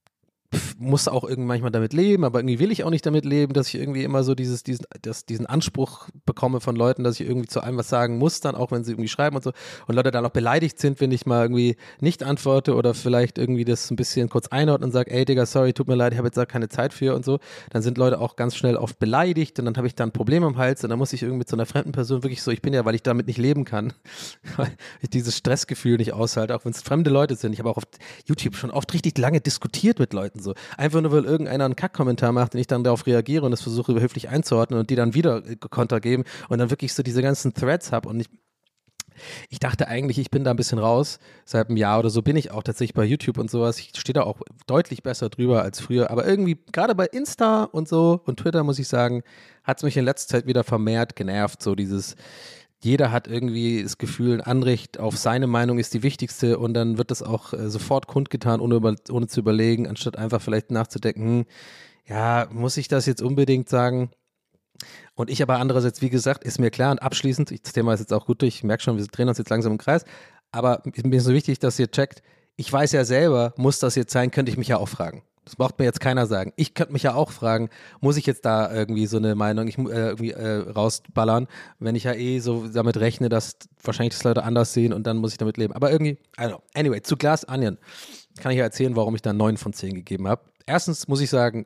muss auch irgendwie manchmal damit leben, aber irgendwie will ich auch nicht damit leben, dass ich irgendwie immer so dieses, diesen, das, diesen Anspruch bekomme von Leuten, dass ich irgendwie zu allem was sagen muss, dann auch wenn sie irgendwie schreiben und so und Leute dann auch beleidigt sind, wenn ich mal irgendwie nicht antworte oder vielleicht irgendwie das ein bisschen kurz einordne und sage, ey Digga, sorry, tut mir leid, ich habe jetzt da keine Zeit für und so, dann sind Leute auch ganz schnell oft beleidigt und dann habe ich da ein Problem am Hals und dann muss ich irgendwie mit so einer fremden Person wirklich so, ich bin ja, weil ich damit nicht leben kann, weil ich dieses Stressgefühl nicht aushalte, auch wenn es fremde Leute sind. Ich habe auch auf YouTube schon oft richtig lange diskutiert mit Leuten so. Einfach nur, weil irgendeiner einen Kack-Kommentar macht und ich dann darauf reagiere und das versuche höflich einzuordnen und die dann wieder Konter geben und dann wirklich so diese ganzen Threads habe und ich Ich dachte eigentlich, ich bin da ein bisschen raus. Seit einem Jahr oder so bin ich auch tatsächlich bei YouTube und sowas. Ich stehe da auch deutlich besser drüber als früher. Aber irgendwie, gerade bei Insta und so und Twitter, muss ich sagen, hat es mich in letzter Zeit wieder vermehrt genervt. So dieses, jeder hat irgendwie das Gefühl, ein Anrecht auf seine Meinung ist die wichtigste und dann wird das auch äh, sofort kundgetan, ohne, über, ohne zu überlegen, anstatt einfach vielleicht nachzudenken, hm, ja, muss ich das jetzt unbedingt sagen? Und ich aber andererseits, wie gesagt, ist mir klar und abschließend, das Thema ist jetzt auch gut durch, ich merke schon, wir drehen uns jetzt langsam im Kreis, aber mir ist so wichtig, dass ihr checkt, ich weiß ja selber, muss das jetzt sein, könnte ich mich ja auch fragen. Das braucht mir jetzt keiner sagen. Ich könnte mich ja auch fragen, muss ich jetzt da irgendwie so eine Meinung ich, äh, irgendwie äh, rausballern, wenn ich ja eh so damit rechne, dass wahrscheinlich das Leute anders sehen und dann muss ich damit leben. Aber irgendwie, I don't know. Anyway, zu Glass Onion kann ich ja erzählen, warum ich da neun von zehn gegeben habe. Erstens muss ich sagen,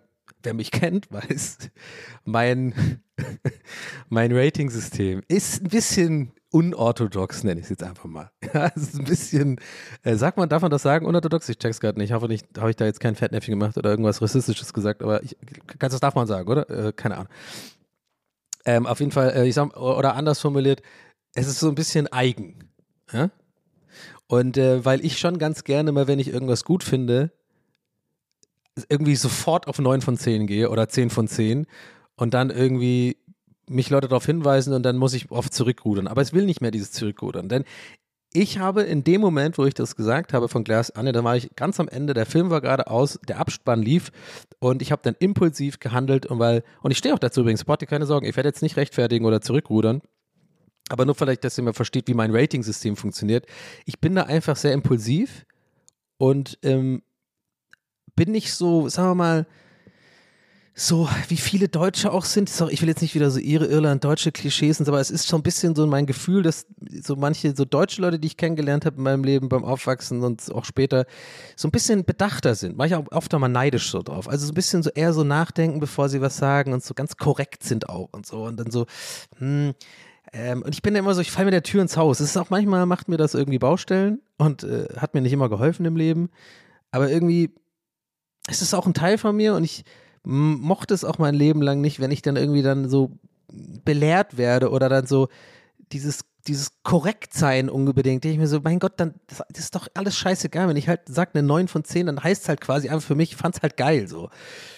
wer mich kennt, weiß, mein, mein Rating-System ist ein bisschen unorthodox, nenne ich es jetzt einfach mal. Ja, es ist ein bisschen, äh, sagt man, darf man das sagen, unorthodox? Ich check's gerade nicht. Ich hoffe nicht, habe ich da jetzt kein Fettnäpfchen gemacht oder irgendwas Rassistisches gesagt, aber ich, das darf man sagen, oder? Äh, keine Ahnung. Ähm, auf jeden Fall, äh, ich sag, oder anders formuliert, es ist so ein bisschen eigen. Ja? Und äh, weil ich schon ganz gerne mal, wenn ich irgendwas gut finde, irgendwie sofort auf neun von zehn gehe oder zehn von zehn und dann irgendwie mich Leute darauf hinweisen und dann muss ich oft zurückrudern. Aber es will nicht mehr dieses Zurückrudern, denn ich habe in dem Moment, wo ich das gesagt habe von Glass Anne, da war ich ganz am Ende, der Film war gerade aus, der Abspann lief und ich habe dann impulsiv gehandelt und weil, und ich stehe auch dazu übrigens, Spotty, keine Sorgen, ich werde jetzt nicht rechtfertigen oder zurückrudern, aber nur vielleicht, dass ihr mal versteht, wie mein Rating-System funktioniert. Ich bin da einfach sehr impulsiv und ähm, bin nicht so, sagen wir mal, so wie viele Deutsche auch sind. Sorry, ich will jetzt nicht wieder so ihre Irland, deutsche Klischees, aber es ist schon ein bisschen so mein Gefühl, dass so manche so deutsche Leute, die ich kennengelernt habe in meinem Leben beim Aufwachsen und auch später, so ein bisschen bedachter sind. Manchmal auch oft mal neidisch so drauf. Also so ein bisschen so eher so nachdenken, bevor sie was sagen und so ganz korrekt sind auch und so. Und dann so, hm, ähm, und ich bin ja immer so, ich falle mit der Tür ins Haus. Es ist auch manchmal, macht mir das irgendwie Baustellen und äh, hat mir nicht immer geholfen im Leben. Aber irgendwie, es ist auch ein Teil von mir und ich mochte es auch mein Leben lang nicht, wenn ich dann irgendwie dann so belehrt werde oder dann so dieses, dieses Korrektsein unbedingt. Ich mir so, mein Gott, dann das, das ist doch alles scheißegal. Wenn ich halt sage eine neun von zehn, dann heißt es halt quasi einfach für mich, ich fand es halt geil so.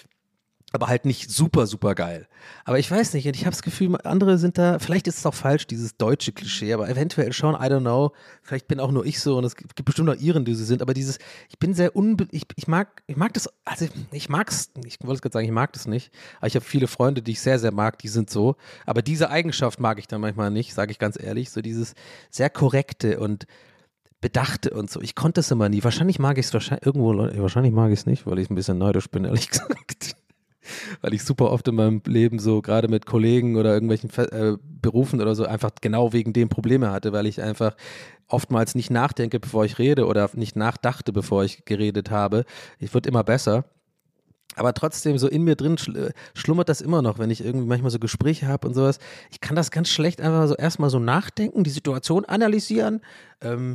Aber halt nicht super, super geil. Aber ich weiß nicht, und ich habe das Gefühl, andere sind da, vielleicht ist es auch falsch, dieses deutsche Klischee, aber eventuell schon, I don't know, vielleicht bin auch nur ich so und es gibt bestimmt auch Iren, die so sind, aber dieses, ich bin sehr unbe, ich, ich mag, ich mag das, also ich mag's, ich wollte es gerade sagen, ich mag das nicht, aber ich habe viele Freunde, die ich sehr, sehr mag, die sind so, aber diese Eigenschaft mag ich dann manchmal nicht, sage ich ganz ehrlich, so dieses sehr korrekte und Bedachte und so, ich konnte es immer nie, wahrscheinlich mag ich es, wahrscheinlich, irgendwo, wahrscheinlich mag ich es nicht, weil ich ein bisschen neidisch bin, ehrlich gesagt. Weil ich super oft in meinem Leben so gerade mit Kollegen oder irgendwelchen äh, Berufen oder so einfach genau wegen dem Probleme hatte, weil ich einfach oftmals nicht nachdenke, bevor ich rede oder nicht nachdachte, bevor ich geredet habe. Ich wurde immer besser. Aber trotzdem, so in mir drin schl- schlummert das immer noch, wenn ich irgendwie manchmal so Gespräche habe und sowas. Ich kann das ganz schlecht einfach so erstmal so nachdenken, die Situation analysieren, ähm,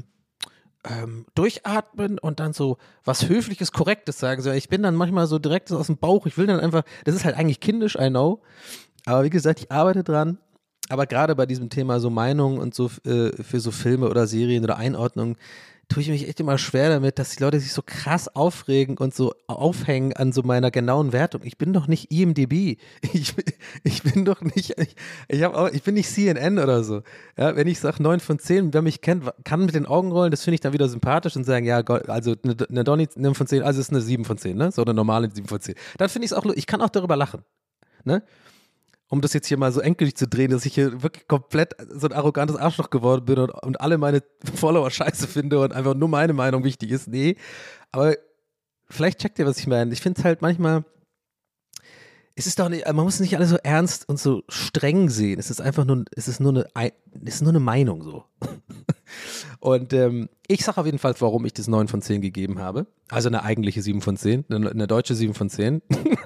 Ähm, durchatmen und dann so was Höfliches, Korrektes sagen. So, ich bin dann manchmal so direkt so aus dem Bauch. Ich will dann einfach, das ist halt eigentlich kindisch, I know. Aber wie gesagt, ich arbeite dran. Aber gerade bei diesem Thema so Meinung und so äh, für so Filme oder Serien oder Einordnung tue ich mich echt immer schwer damit, dass die Leute sich so krass aufregen und so aufhängen an so meiner genauen Wertung. Ich bin doch nicht I M D B. Ich, ich bin doch nicht, ich, ich, hab auch, ich bin nicht C N N oder so. Ja, wenn ich sage neun von zehn, wer mich kennt, kann mit den Augen rollen, das finde ich dann wieder sympathisch und sagen, ja, also eine, eine Donny neun von zehn, also ist eine sieben von zehn, ne? So eine normale sieben von zehn. Dann finde ich es auch, ich kann auch darüber lachen, ne? Um das jetzt hier mal so endgültig zu drehen, dass ich hier wirklich komplett so ein arrogantes Arschloch geworden bin und, und alle meine Follower scheiße finde und einfach nur meine Meinung wichtig ist. Nee, aber vielleicht checkt ihr, was ich meine. Ich finde es halt manchmal, es ist doch nicht, man muss nicht alles so ernst und so streng sehen. Es ist einfach nur, es ist nur eine, es ist nur eine Meinung so. Und ähm, ich sage auf jeden Fall, warum ich das neun von zehn gegeben habe. Also eine eigentliche sieben von zehn, eine, eine deutsche sieben von zehn.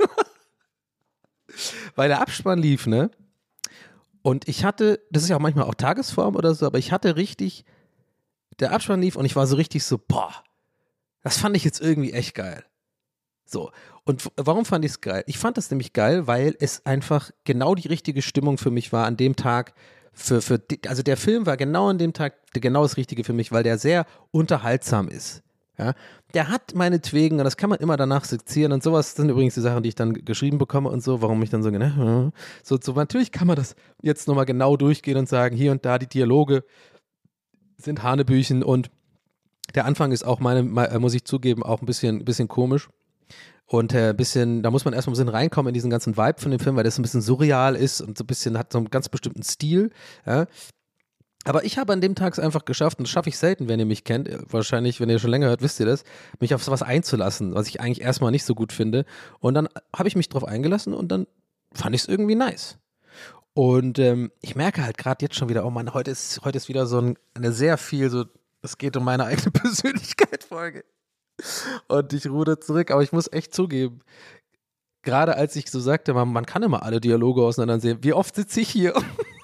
Weil der Abspann lief, ne? Und ich hatte, das ist ja auch manchmal auch Tagesform oder so, aber ich hatte richtig, der Abspann lief und ich war so richtig so, boah, das fand ich jetzt irgendwie echt geil. So, und w- warum fand ich es geil? Ich fand das nämlich geil, weil es einfach genau die richtige Stimmung für mich war an dem Tag. Für, für, die- also der Film war genau an dem Tag genau das Richtige für mich, weil der sehr unterhaltsam ist. Ja, der hat meinetwegen, und das kann man immer danach sezieren und sowas sind übrigens die Sachen, die ich dann geschrieben bekomme und so, warum ich dann so, ne, so, so natürlich kann man das jetzt nochmal genau durchgehen und sagen, hier und da die Dialoge sind Hanebüchen und der Anfang ist auch meine, me- muss ich zugeben, auch ein bisschen, bisschen komisch und ein äh, bisschen, da muss man erstmal ein bisschen reinkommen in diesen ganzen Vibe von dem Film, weil das ein bisschen surreal ist und so ein bisschen hat so einen ganz bestimmten Stil, ja. Aber ich habe an dem Tag es einfach geschafft, und das schaffe ich selten, wenn ihr mich kennt, wahrscheinlich, wenn ihr schon länger hört, wisst ihr das, mich auf sowas einzulassen, was ich eigentlich erstmal nicht so gut finde. Und dann habe ich mich drauf eingelassen und dann fand ich es irgendwie nice. Und ähm, ich merke halt gerade jetzt schon wieder, oh Mann, heute ist, heute ist wieder so ein, eine sehr viel, so, es geht um meine eigene Persönlichkeit Folge. Und ich ruder zurück, aber ich muss echt zugeben, gerade als ich so sagte, man, man kann immer alle Dialoge auseinandersehen, wie oft sitze ich hier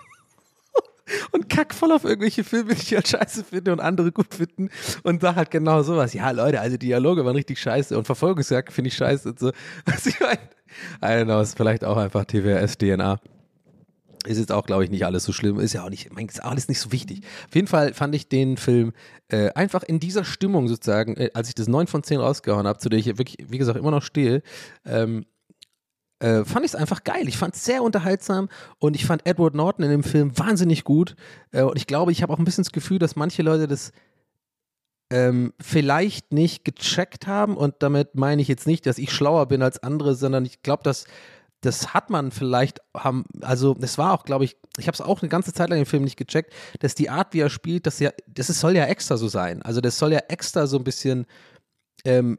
und kack voll auf irgendwelche Filme, die ich halt scheiße finde und andere gut finden und sag halt genau sowas. Ja, Leute, also Dialoge waren richtig scheiße und Verfolgungsjagd finde ich scheiße und so. Also ich meine, I don't know, ist vielleicht auch einfach T W S-D N A. Ist jetzt auch, glaube ich, nicht alles so schlimm. Ist ja auch nicht, mein, ist alles nicht so wichtig. Auf jeden Fall fand ich den Film äh, einfach in dieser Stimmung sozusagen, äh, als ich das neun von zehn rausgehauen habe, zu der ich wirklich, wie gesagt, immer noch stehe, ähm, äh, fand ich es einfach geil. Ich fand es sehr unterhaltsam und ich fand Edward Norton in dem Film wahnsinnig gut. Äh, und ich glaube, ich habe auch ein bisschen das Gefühl, dass manche Leute das ähm, vielleicht nicht gecheckt haben. Und damit meine ich jetzt nicht, dass ich schlauer bin als andere, sondern ich glaube, dass das hat man vielleicht, haben, also das war auch, glaube ich, ich habe es auch eine ganze Zeit lang im Film nicht gecheckt, dass die Art, wie er spielt, das ja, das ist, soll ja extra so sein. Also das soll ja extra so ein bisschen, ähm,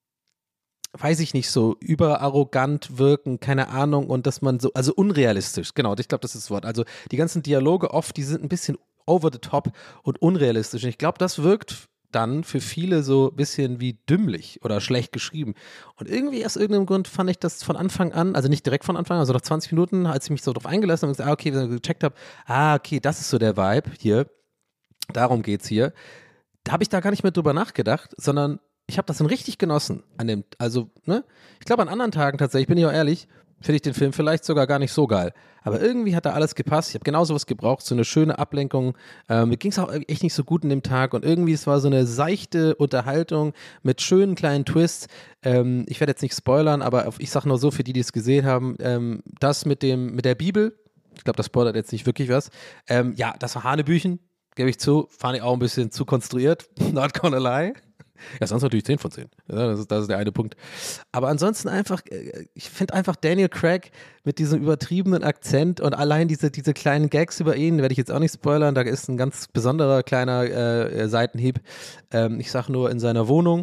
weiß ich nicht, so überarrogant wirken, keine Ahnung, und dass man so, also unrealistisch, genau, ich glaube, das ist das Wort. Also die ganzen Dialoge oft, die sind ein bisschen over the top und unrealistisch. Und ich glaube, das wirkt dann für viele so ein bisschen wie dümmlich oder schlecht geschrieben. Und irgendwie aus irgendeinem Grund fand ich das von Anfang an, also nicht direkt von Anfang an, also nach zwanzig Minuten, als ich mich so drauf eingelassen habe und gesagt, ah, okay, wenn ich gecheckt habe, ah, okay, das ist so der Vibe hier, darum geht's hier, da habe ich da gar nicht mehr drüber nachgedacht, sondern ich habe das dann richtig genossen an dem, also, ne, ich glaube an anderen Tagen tatsächlich, bin ich auch ehrlich, finde ich den Film vielleicht sogar gar nicht so geil. Aber irgendwie hat da alles gepasst. Ich habe genau sowas gebraucht, so eine schöne Ablenkung. Ähm, mir ging es auch echt nicht so gut in dem Tag und irgendwie, es war so eine seichte Unterhaltung mit schönen kleinen Twists. Ähm, ich werde jetzt nicht spoilern, aber ich sage nur so, für die, die es gesehen haben, ähm, das mit dem, mit der Bibel, ich glaube, das spoilert jetzt nicht wirklich was. Ähm, ja, das war Hanebüchen, gebe ich zu. Fand ich auch ein bisschen zu konstruiert. Not gonna lie. Ja, sonst natürlich zehn von zehn. Ja, das ist, das ist der eine Punkt. Aber ansonsten einfach, ich finde einfach Daniel Craig mit diesem übertriebenen Akzent und allein diese, diese kleinen Gags über ihn, werde ich jetzt auch nicht spoilern, da ist ein ganz besonderer kleiner äh, Seitenhieb. Ähm, ich sage nur in seiner Wohnung.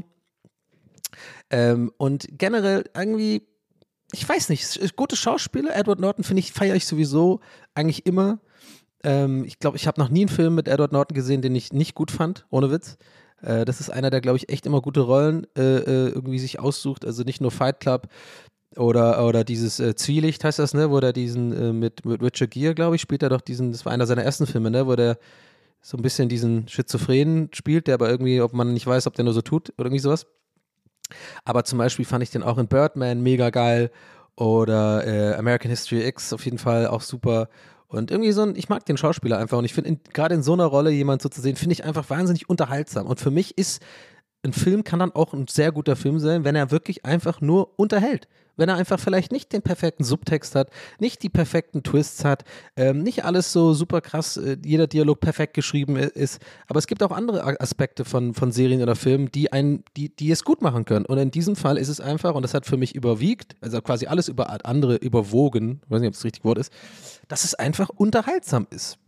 Ähm, und generell irgendwie, ich weiß nicht, gute Schauspieler. Edward Norton, finde ich, feiere ich sowieso eigentlich immer. Ähm, ich glaube, ich habe noch nie einen Film mit Edward Norton gesehen, den ich nicht gut fand, ohne Witz. Das ist einer, der, glaube ich, echt immer gute Rollen äh, irgendwie sich aussucht. Also nicht nur Fight Club oder, oder dieses äh, Zwielicht heißt das, ne? Wo der diesen äh, mit, mit Richard Gere, glaube ich, spielt er doch diesen, das war einer seiner ersten Filme, ne? Wo der so ein bisschen diesen Schizophrenen spielt, der aber irgendwie, ob man nicht weiß, ob der nur so tut oder irgendwie sowas. Aber zum Beispiel fand ich den auch in Birdman mega geil oder äh, American History X auf jeden Fall auch super. Und irgendwie so ein, ich mag den Schauspieler einfach und ich finde, gerade in so einer Rolle jemand so zu sehen, finde ich einfach wahnsinnig unterhaltsam. Und für mich ist, ein Film kann dann auch ein sehr guter Film sein, wenn er wirklich einfach nur unterhält. Wenn er einfach vielleicht nicht den perfekten Subtext hat, nicht die perfekten Twists hat, ähm, nicht alles so super krass, äh, jeder Dialog perfekt geschrieben ist. Aber es gibt auch andere Aspekte von, von Serien oder Filmen, die, einen, die, die es gut machen können. Und in diesem Fall ist es einfach, und das hat für mich überwiegt, also quasi alles über andere überwogen, ich weiß nicht, ob das das richtige Wort ist, dass es einfach unterhaltsam ist.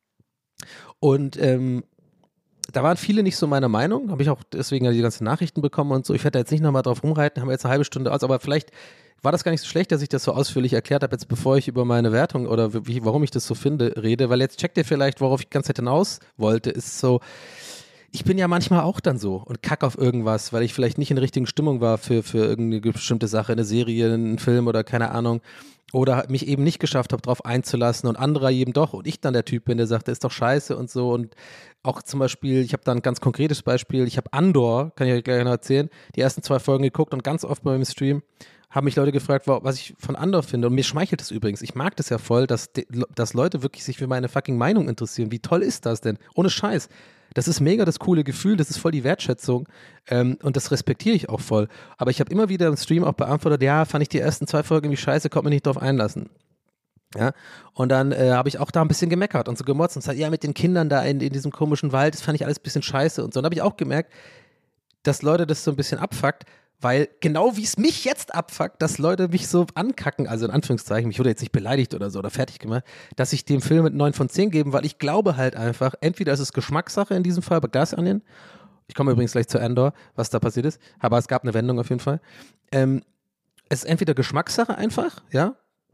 Und ähm, da waren viele nicht so meiner Meinung, habe ich auch deswegen die ganzen Nachrichten bekommen und so. Ich werde da jetzt nicht nochmal drauf rumreiten, haben wir jetzt eine halbe Stunde aus, aber vielleicht war das gar nicht so schlecht, dass ich das so ausführlich erklärt habe, jetzt bevor ich über meine Wertung oder wie, warum ich das so finde, rede, weil jetzt checkt ihr vielleicht, worauf ich die ganze Zeit hinaus wollte, ist so, ich bin ja manchmal auch dann so und kack auf irgendwas, weil ich vielleicht nicht in der richtigen Stimmung war für, für irgendeine bestimmte Sache, eine Serie, einen Film oder keine Ahnung. Oder mich eben nicht geschafft habe, darauf einzulassen und anderer eben doch und ich dann der Typ bin, der sagt, das ist doch scheiße und so. Und auch zum Beispiel, ich habe da ein ganz konkretes Beispiel, ich habe Andor, kann ich euch gleich noch erzählen, die ersten zwei Folgen geguckt und ganz oft beim Stream haben mich Leute gefragt, was ich von Andor finde. Und mir schmeichelt es übrigens. Ich mag das ja voll, dass, de, dass Leute wirklich sich für meine fucking Meinung interessieren. Wie toll ist das denn? Ohne Scheiß. Das ist mega das coole Gefühl, das ist voll die Wertschätzung ähm, und das respektiere ich auch voll. Aber ich habe immer wieder im Stream auch beantwortet, ja, fand ich die ersten zwei Folgen irgendwie scheiße, konnte mich nicht drauf einlassen. Ja, und dann äh, habe ich auch da ein bisschen gemeckert und so gemotzt und gesagt, ja, mit den Kindern da in, in diesem komischen Wald, das fand ich alles ein bisschen scheiße und so. Und dann habe ich auch gemerkt, dass Leute das so ein bisschen abfuckt, weil genau wie es mich jetzt abfuckt, dass Leute mich so ankacken, also in Anführungszeichen, mich wurde jetzt nicht beleidigt oder so oder fertig gemacht, dass ich dem Film mit neun von zehn geben, weil ich glaube halt einfach, entweder ist es Geschmackssache in diesem Fall bei Glass Onion, ich komme übrigens gleich zu Andor, was da passiert ist, aber es gab eine Wendung auf jeden Fall, ähm, es ist entweder Geschmackssache einfach, ja,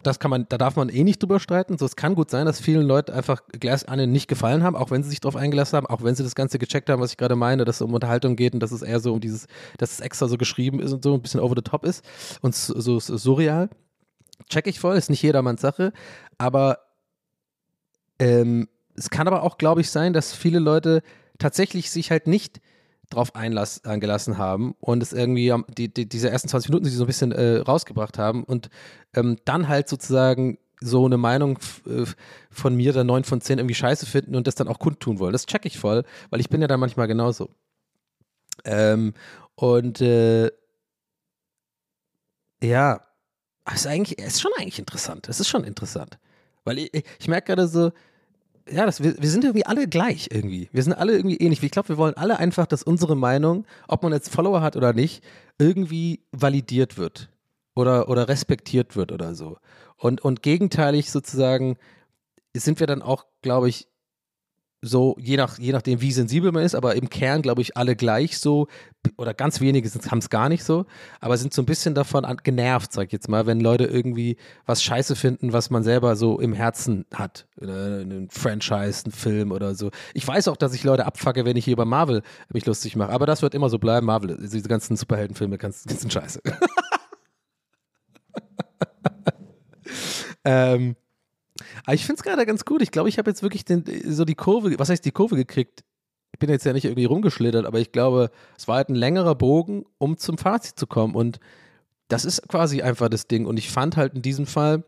das kann man, da darf man eh nicht drüber streiten. So, es kann gut sein, dass vielen Leuten einfach Glass Onion nicht gefallen haben, auch wenn sie sich darauf eingelassen haben, auch wenn sie das Ganze gecheckt haben, was ich gerade meine, dass es um Unterhaltung geht und dass es eher so um dieses, dass es extra so geschrieben ist und so ein bisschen over the top ist und so, so, so surreal. Check ich voll, ist nicht jedermanns Sache, aber ähm, es kann aber auch, glaube ich, sein, dass viele Leute tatsächlich sich halt nicht drauf einlass, eingelassen haben und es irgendwie die, die, diese ersten zwanzig Minuten, die sie so ein bisschen äh, rausgebracht haben und ähm, dann halt sozusagen so eine Meinung f- äh, von mir, der neun von zehn irgendwie scheiße finden und das dann auch kundtun wollen. Das check ich voll, weil ich bin ja da manchmal genauso. Ähm, und äh, ja, es ist eigentlich, es ist schon eigentlich interessant. Es ist schon interessant. Weil ich, ich merke gerade so, ja, das, wir, wir sind irgendwie alle gleich irgendwie. Wir sind alle irgendwie ähnlich. Ich glaube, wir wollen alle einfach, dass unsere Meinung, ob man jetzt Follower hat oder nicht, irgendwie validiert wird oder, oder respektiert wird oder so. Und, und gegenteilig sozusagen sind wir dann auch, glaube ich, so, je, nach, je nachdem, wie sensibel man ist, aber im Kern, glaube ich, alle gleich so, oder ganz wenige haben es gar nicht so, aber sind so ein bisschen davon an, genervt, sag ich jetzt mal, wenn Leute irgendwie was scheiße finden, was man selber so im Herzen hat. Ein Franchise, ein Film oder so. Ich weiß auch, dass ich Leute abfacke, wenn ich hier über Marvel mich lustig mache, aber das wird immer so bleiben. Marvel, diese ganzen Superheldenfilme, ganz, ganz sind scheiße. ähm, Aber ich finde es gerade ganz gut. Ich glaube, ich habe jetzt wirklich den, so die Kurve, was heißt die Kurve gekriegt? Ich bin jetzt ja nicht irgendwie rumgeschlittert, aber ich glaube, es war halt ein längerer Bogen, um zum Fazit zu kommen. Und das ist quasi einfach das Ding. Und ich fand halt in diesem Fall,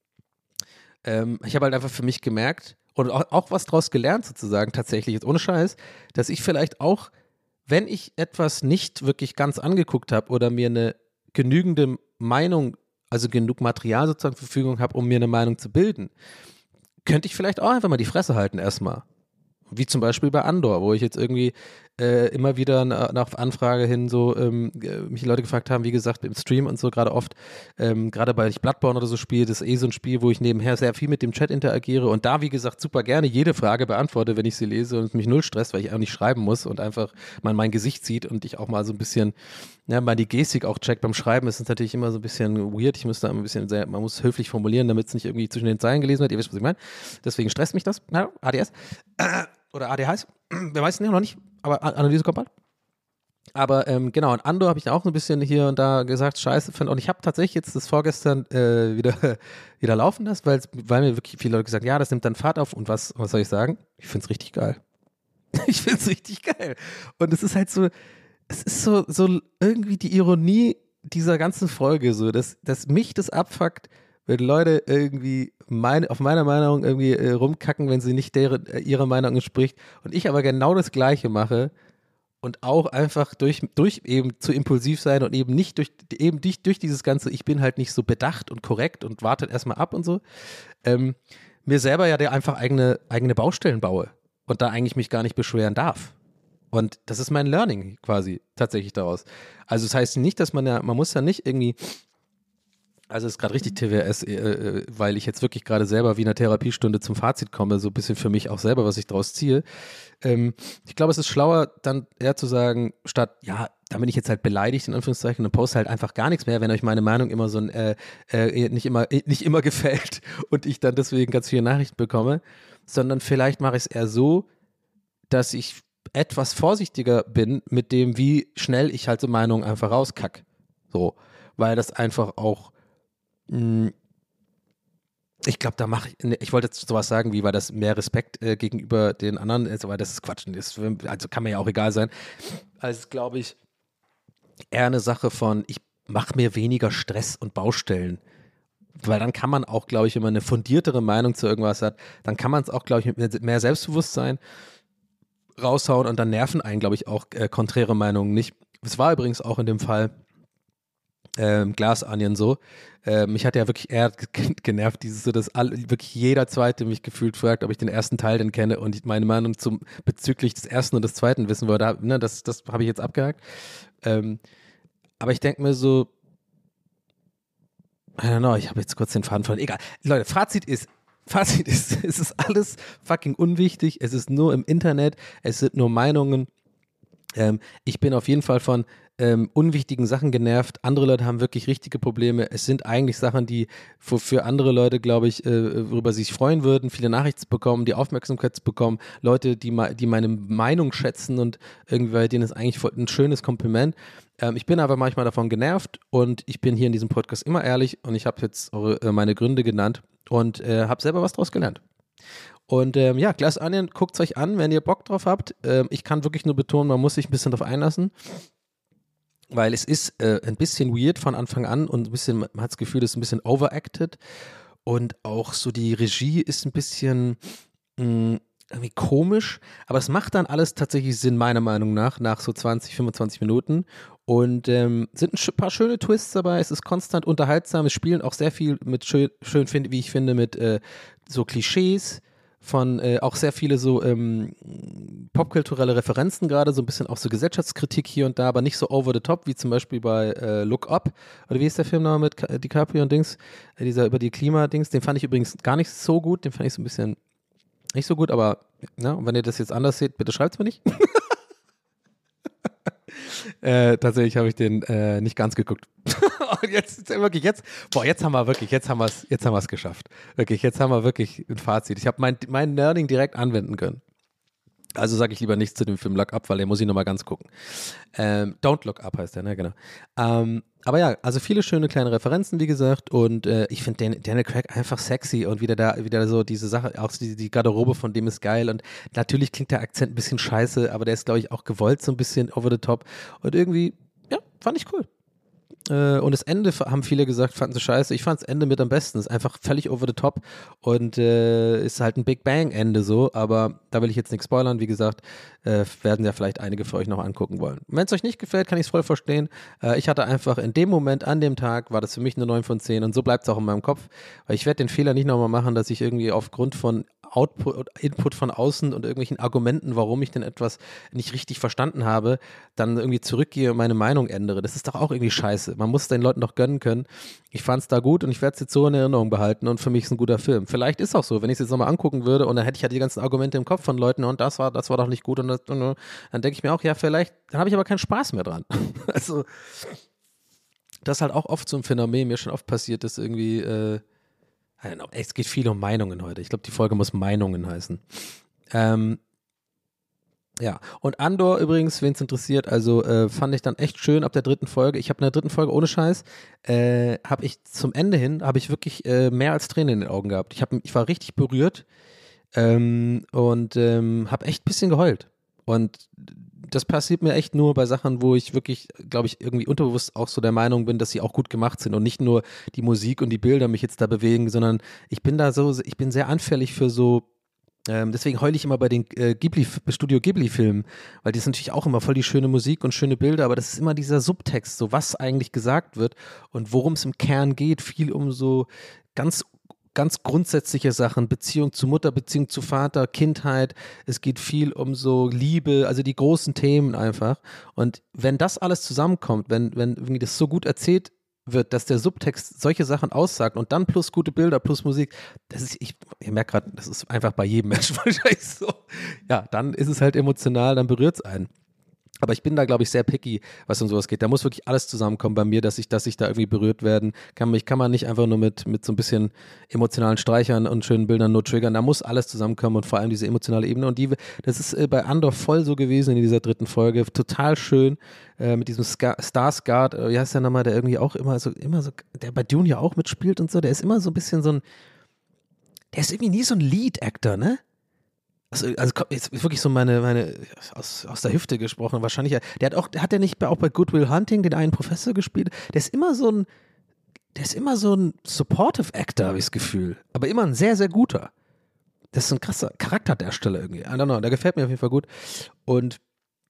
ähm, ich habe halt einfach für mich gemerkt und auch, auch was draus gelernt sozusagen, tatsächlich, jetzt ohne Scheiß, dass ich vielleicht auch, wenn ich etwas nicht wirklich ganz angeguckt habe oder mir eine genügende Meinung, also genug Material sozusagen zur Verfügung habe, um mir eine Meinung zu bilden, könnte ich vielleicht auch einfach mal die Fresse halten erstmal. Wie zum Beispiel bei Andor, wo ich jetzt irgendwie äh, immer wieder nach, nach Anfrage hin so ähm, mich Leute gefragt haben, wie gesagt, im Stream und so gerade oft, ähm, gerade weil ich Bloodborne oder so spiele, das ist eh so ein Spiel, wo ich nebenher sehr viel mit dem Chat interagiere und da, wie gesagt, super gerne jede Frage beantworte, wenn ich sie lese und es mich null stresst, weil ich auch nicht schreiben muss und einfach man mein Gesicht sieht und ich auch mal so ein bisschen, ja, mal die Gestik auch checkt. Beim Schreiben ist es natürlich immer so ein bisschen weird, ich muss da ein bisschen sehr, man muss höflich formulieren, damit es nicht irgendwie zwischen den Zeilen gelesen wird, ihr wisst, was ich meine. Deswegen stresst mich das, ja, A D S. Äh, Oder A D H S, wer weiß es noch nicht, aber Analyse kommt bald. Aber ähm, genau, und Andor habe ich auch so ein bisschen hier und da gesagt, scheiße finde. Und ich habe tatsächlich jetzt das vorgestern äh, wieder, wieder laufen lassen, weil, weil mir wirklich viele Leute gesagt haben, ja, das nimmt dann Fahrt auf. Und was, was soll ich sagen? Ich finde es richtig geil. Ich finde es richtig geil. Und es ist halt so, es ist so, so irgendwie die Ironie dieser ganzen Folge, so, dass, dass mich das abfuckt, wenn Leute irgendwie meine, auf meiner Meinung irgendwie äh, rumkacken, wenn sie nicht deren, äh, ihrer Meinung entspricht und ich aber genau das Gleiche mache und auch einfach durch, durch eben zu impulsiv sein und eben nicht durch, eben nicht durch dieses Ganze, ich bin halt nicht so bedacht und korrekt und wartet erstmal ab und so, ähm, mir selber ja der einfach eigene, eigene Baustellen baue und da eigentlich mich gar nicht beschweren darf. Und das ist mein Learning quasi tatsächlich daraus. Also das heißt nicht, dass man ja, man muss ja nicht irgendwie. Also es ist gerade richtig T W S, äh, weil ich jetzt wirklich gerade selber wie in einer Therapiestunde zum Fazit komme, so ein bisschen für mich auch selber, was ich daraus ziehe. Ähm, ich glaube, es ist schlauer, dann eher zu sagen, statt, ja, da bin ich jetzt halt beleidigt, in Anführungszeichen, und poste halt einfach gar nichts mehr, wenn euch meine Meinung immer so ein, äh, äh, nicht immer, nicht immer gefällt und ich dann deswegen ganz viele Nachrichten bekomme, sondern vielleicht mache ich es eher so, dass ich etwas vorsichtiger bin mit dem, wie schnell ich halt so Meinungen einfach rauskack. So, weil das einfach auch ich glaube, da mache ich, ich wollte jetzt sowas sagen, wie war das mehr Respekt äh, gegenüber den anderen, also, weil das ist Quatsch, das, also kann mir ja auch egal sein. Also glaube ich, eher eine Sache von, ich mache mir weniger Stress und Baustellen, weil dann kann man auch, glaube ich, wenn man eine fundiertere Meinung zu irgendwas hat, dann kann man es auch, glaube ich, mit mehr Selbstbewusstsein raushauen und dann nerven einen, glaube ich, auch äh, konträre Meinungen nicht. Es war übrigens auch in dem Fall Ähm, Glass Onion so. Ähm, mich hat ja wirklich eher g- genervt, dieses so, dass all, wirklich jeder Zweite mich gefühlt fragt, ob ich den ersten Teil denn kenne und ich meine Meinung zum, bezüglich des ersten und des zweiten wissen wollte. Ne, das das habe ich jetzt abgehakt. Ähm, aber ich denke mir so, I don't know, ich habe jetzt kurz den Faden verloren. Egal. Leute, Fazit ist, Fazit ist, es ist alles fucking unwichtig. Es ist nur im Internet. Es sind nur Meinungen. Ähm, ich bin auf jeden Fall von ähm, unwichtigen Sachen genervt. Andere Leute haben wirklich richtige Probleme. Es sind eigentlich Sachen, die für, für andere Leute, glaube ich, äh, worüber sie sich freuen würden, viele Nachrichten zu bekommen, die Aufmerksamkeit zu bekommen, Leute, die, ma- die meine Meinung schätzen und irgendwie bei denen ist eigentlich voll ein schönes Kompliment. Ähm, ich bin aber manchmal davon genervt und ich bin hier in diesem Podcast immer ehrlich und ich habe jetzt eure, äh, meine Gründe genannt und äh, habe selber was draus gelernt. Und ähm, ja, Glass Onion, guckt es euch an, wenn ihr Bock drauf habt. Ähm, ich kann wirklich nur betonen, man muss sich ein bisschen drauf einlassen, weil es ist äh, ein bisschen weird von Anfang an und ein bisschen, man hat das Gefühl, es ist ein bisschen overacted und auch so die Regie ist ein bisschen mh, irgendwie komisch, aber es macht dann alles tatsächlich Sinn, meiner Meinung nach, nach so zwanzig, fünfundzwanzig Minuten und ähm, sind ein sch- paar schöne Twists dabei, es ist konstant unterhaltsam, es spielen auch sehr viel mit schön, schön find, wie ich finde, mit äh, so Klischees, von äh, auch sehr viele so ähm, popkulturelle Referenzen gerade, so ein bisschen auch so Gesellschaftskritik hier und da, aber nicht so over the top, wie zum Beispiel bei äh, Look Up, oder wie ist der Film noch mit Ka- DiCaprio und Dings, äh, dieser über die Klima-Dings, den fand ich übrigens gar nicht so gut, den fand ich so ein bisschen nicht so gut, aber ja, und wenn ihr das jetzt anders seht, bitte schreibt es mir nicht. Äh, tatsächlich habe ich den äh, nicht ganz geguckt. Und jetzt wirklich jetzt, boah, jetzt haben wir wirklich, jetzt haben wir es, jetzt haben wir es geschafft. Wirklich, jetzt haben wir wirklich ein Fazit. Ich habe mein, mein Nerding direkt anwenden können. Also sage ich lieber nichts zu dem Film Look Up, weil den muss ich nochmal ganz gucken. Ähm, Don't Look Up heißt der, ne, genau. Ähm, aber ja, also viele schöne kleine Referenzen, wie gesagt, und äh, ich finde Dan- Daniel Craig einfach sexy und wieder da, wieder so diese Sache, auch die, die Garderobe von dem ist geil und natürlich klingt der Akzent ein bisschen scheiße, aber der ist, glaube ich, auch gewollt so ein bisschen over the top und irgendwie, ja, fand ich cool. Äh, und das Ende f- haben viele gesagt, fanden sie scheiße. Ich fand das Ende mit am besten. Ist einfach völlig over the top und äh, ist halt ein Big Bang-Ende so. Aber da will ich jetzt nichts spoilern. Wie gesagt, äh, werden ja vielleicht einige für euch noch angucken wollen. Wenn es euch nicht gefällt, kann ich es voll verstehen. Äh, ich hatte einfach in dem Moment, an dem Tag, war das für mich eine neun von zehn und so bleibt es auch in meinem Kopf. Weil ich werde den Fehler nicht nochmal machen, dass ich irgendwie aufgrund von Output, Input von außen und irgendwelchen Argumenten, warum ich denn etwas nicht richtig verstanden habe, dann irgendwie zurückgehe und meine Meinung ändere. Das ist doch auch irgendwie scheiße. Man muss den Leuten doch gönnen können. Ich fand es da gut und ich werde es jetzt so in Erinnerung behalten und für mich ist es ein guter Film. Vielleicht ist auch so, wenn ich es jetzt nochmal angucken würde und dann hätte ich ja die ganzen Argumente im Kopf von Leuten und das war, das war doch nicht gut und, das, und dann denke ich mir auch, ja, vielleicht, dann habe ich aber keinen Spaß mehr dran. Also, das ist halt auch oft so ein Phänomen, mir schon oft passiert, dass irgendwie, äh, I don't know, es geht viel um Meinungen heute. Ich glaube, die Folge muss Meinungen heißen. Ähm, ja, und Andor übrigens, wen es interessiert, also äh, fand ich dann echt schön ab der dritten Folge. Ich habe in der dritten Folge, ohne Scheiß, äh, habe ich zum Ende hin, habe ich wirklich äh, mehr als Tränen in den Augen gehabt. Ich, hab, ich war richtig berührt ähm, und ähm, habe echt ein bisschen geheult. Und das passiert mir echt nur bei Sachen, wo ich wirklich, glaube ich, irgendwie unterbewusst auch so der Meinung bin, dass sie auch gut gemacht sind und nicht nur die Musik und die Bilder mich jetzt da bewegen, sondern ich bin da so, ich bin sehr anfällig für so, ähm, deswegen heule ich immer bei den äh, Ghibli, Studio Ghibli-Filmen, weil die ist natürlich auch immer voll die schöne Musik und schöne Bilder, aber das ist immer dieser Subtext, so was eigentlich gesagt wird und worum es im Kern geht, viel um so ganz ganz grundsätzliche Sachen, Beziehung zu Mutter, Beziehung zu Vater, Kindheit, es geht viel um so Liebe, also die großen Themen einfach. Und wenn das alles zusammenkommt, wenn, wenn irgendwie das so gut erzählt wird, dass der Subtext solche Sachen aussagt und dann plus gute Bilder, plus Musik, das ist, ich, ich merke gerade, das ist einfach bei jedem Menschen wahrscheinlich so. Ja, dann ist es halt emotional, dann berührt es einen. Aber ich bin da, glaube ich, sehr picky, was um sowas geht. Da muss wirklich alles zusammenkommen bei mir, dass ich, dass ich da irgendwie berührt werden kann. Mich kann man nicht einfach nur mit, mit so ein bisschen emotionalen Streichern und schönen Bildern nur triggern. Da muss alles zusammenkommen und vor allem diese emotionale Ebene. Und die, das ist äh, bei Andor voll so gewesen in dieser dritten Folge. Total schön äh, mit diesem Ska- Starsguard, äh, wie heißt der nochmal, der irgendwie auch immer so, immer so, der bei Dune ja auch mitspielt und so. Der ist immer so ein bisschen so ein, der ist irgendwie nie so ein Lead-Actor, ne? Also, also jetzt ist wirklich so meine, meine aus, aus der Hüfte gesprochen, wahrscheinlich, der hat auch, hat der nicht bei, auch bei Good Will Hunting den einen Professor gespielt? Der ist immer so ein, der ist immer so ein Supportive Actor, habe ich das Gefühl. Aber immer ein sehr, sehr guter. Das ist ein krasser Charakterdarsteller irgendwie. I don't know, der gefällt mir auf jeden Fall gut. Und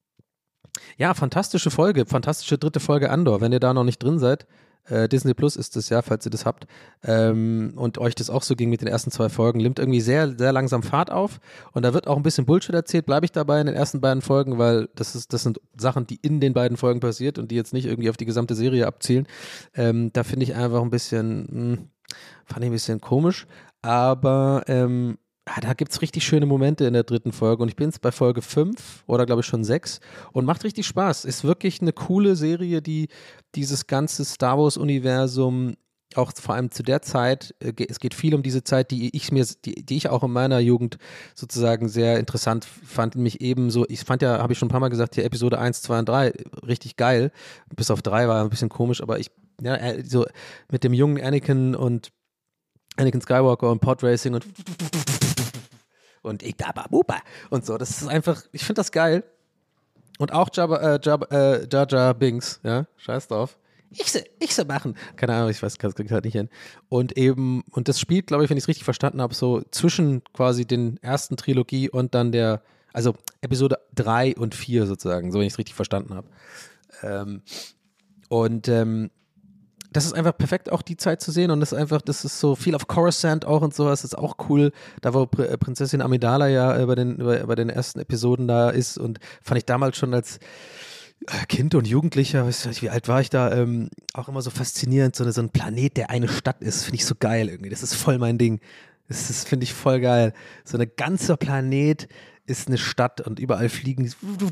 ja, fantastische Folge, fantastische dritte Folge Andor. Wenn ihr da noch nicht drin seid, äh, Disney Plus ist es ja, falls ihr das habt, ähm, und euch das auch so ging mit den ersten zwei Folgen, nimmt irgendwie sehr, sehr langsam Fahrt auf und da wird auch ein bisschen Bullshit erzählt, bleibe ich dabei in den ersten beiden Folgen, weil das ist, das sind Sachen, die in den beiden Folgen passiert und die jetzt nicht irgendwie auf die gesamte Serie abzielen. Ähm, da finde ich einfach ein bisschen, mh, fand ich ein bisschen komisch, aber ähm, ah, da gibt es richtig schöne Momente in der dritten Folge und ich bin jetzt bei Folge fünf oder glaube ich schon sechs und macht richtig Spaß. Ist wirklich eine coole Serie, die dieses ganze Star Wars-Universum auch vor allem zu der Zeit, äh, ge- es geht viel um diese Zeit, die ich mir, die, die ich auch in meiner Jugend sozusagen sehr interessant fand, mich ebenso, ich fand ja, habe ich schon ein paar Mal gesagt, hier Episode eins, zwei und drei richtig geil, bis auf drei war ein bisschen komisch, aber ich, ja, äh, so mit dem jungen Anakin und Anakin Skywalker und Podracing und und ich da Buba und so, das ist einfach, ich finde das geil und auch Jabba, äh, Jabba, äh, Jar Jar Binks, ja, scheiß drauf. Ich so, ich so machen. Keine Ahnung, ich weiß, das kriegt halt nicht hin. Und eben, und das spielt, glaube ich, wenn ich es richtig verstanden habe, so zwischen quasi den ersten Trilogie und dann der, also Episode drei und vier sozusagen, so wenn ich es richtig verstanden habe. Ähm, und ähm, das ist einfach perfekt, auch die Zeit zu sehen und das ist einfach, das ist so viel auf Coruscant auch und sowas, das ist auch cool, da wo Pr- Prinzessin Amidala ja äh, bei den, bei, bei den ersten Episoden da ist und fand ich damals schon als Kind und Jugendlicher, weiß nicht, wie alt war ich da, ähm, auch immer so faszinierend, so, eine, so ein Planet, der eine Stadt ist, finde ich so geil irgendwie, das ist voll mein Ding, das ist, finde ich voll geil, so ein ganzer Planet ist eine Stadt und überall fliegen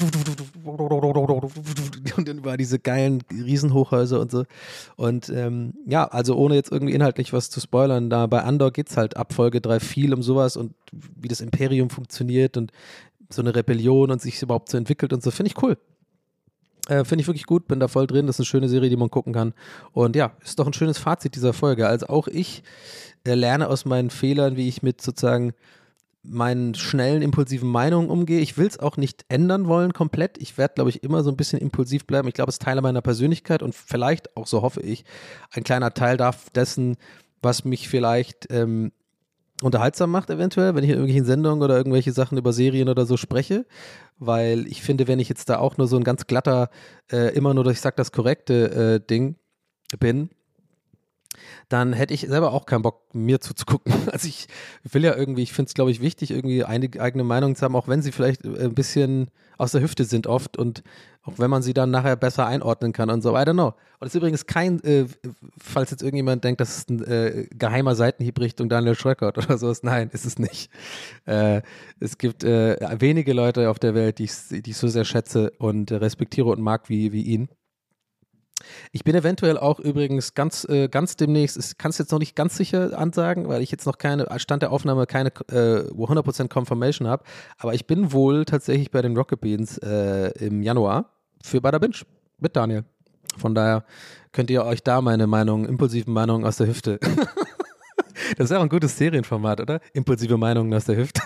und dann war diese geilen Riesenhochhäuser und so und ähm, ja, also ohne jetzt irgendwie inhaltlich was zu spoilern, da bei Andor geht's halt ab Folge drei viel um sowas und wie das Imperium funktioniert und so eine Rebellion und sich überhaupt so entwickelt und so, finde ich cool. Äh, Finde ich wirklich gut, bin da voll drin. Das ist eine schöne Serie, die man gucken kann. Und ja, ist doch ein schönes Fazit dieser Folge. Also auch ich äh, lerne aus meinen Fehlern, wie ich mit sozusagen meinen schnellen, impulsiven Meinungen umgehe. Ich will es auch nicht ändern wollen komplett. Ich werde, glaube ich, immer so ein bisschen impulsiv bleiben. Ich glaube, es ist Teil meiner Persönlichkeit und vielleicht auch, so hoffe ich, ein kleiner Teil darf dessen, was mich vielleicht ähm, unterhaltsam macht eventuell, wenn ich in irgendwelchen Sendungen oder irgendwelche Sachen über Serien oder so spreche, weil ich finde, wenn ich jetzt da auch nur so ein ganz glatter, äh, immer nur, ich sag das korrekte äh, Ding bin, dann hätte ich selber auch keinen Bock, mir zuzugucken. Also ich will ja irgendwie, ich finde es, glaube ich, wichtig, irgendwie eine eigene Meinung zu haben, auch wenn sie vielleicht äh, ein bisschen aus der Hüfte sind oft und auch wenn man sie dann nachher besser einordnen kann und so, I don't know. Und es ist übrigens kein, äh, falls jetzt irgendjemand denkt, das ist ein äh, geheimer Seitenhieb Richtung Daniel Schröckert oder sowas, nein, ist es nicht. Äh, es gibt äh, wenige Leute auf der Welt, die ich, die ich so sehr schätze und äh, respektiere und mag wie, wie ihn. Ich bin eventuell auch übrigens ganz, äh, ganz demnächst, ich kann es jetzt noch nicht ganz sicher ansagen, weil ich jetzt noch keine, Stand der Aufnahme keine äh, hundert Prozent Confirmation habe, aber ich bin wohl tatsächlich bei den Rocket Beans äh, im Januar für Bada Binge mit Daniel. Von daher könnt ihr euch da meine Meinung, impulsiven Meinungen aus der Hüfte. Das ist ja auch ein gutes Serienformat, oder? Impulsive Meinungen aus der Hüfte.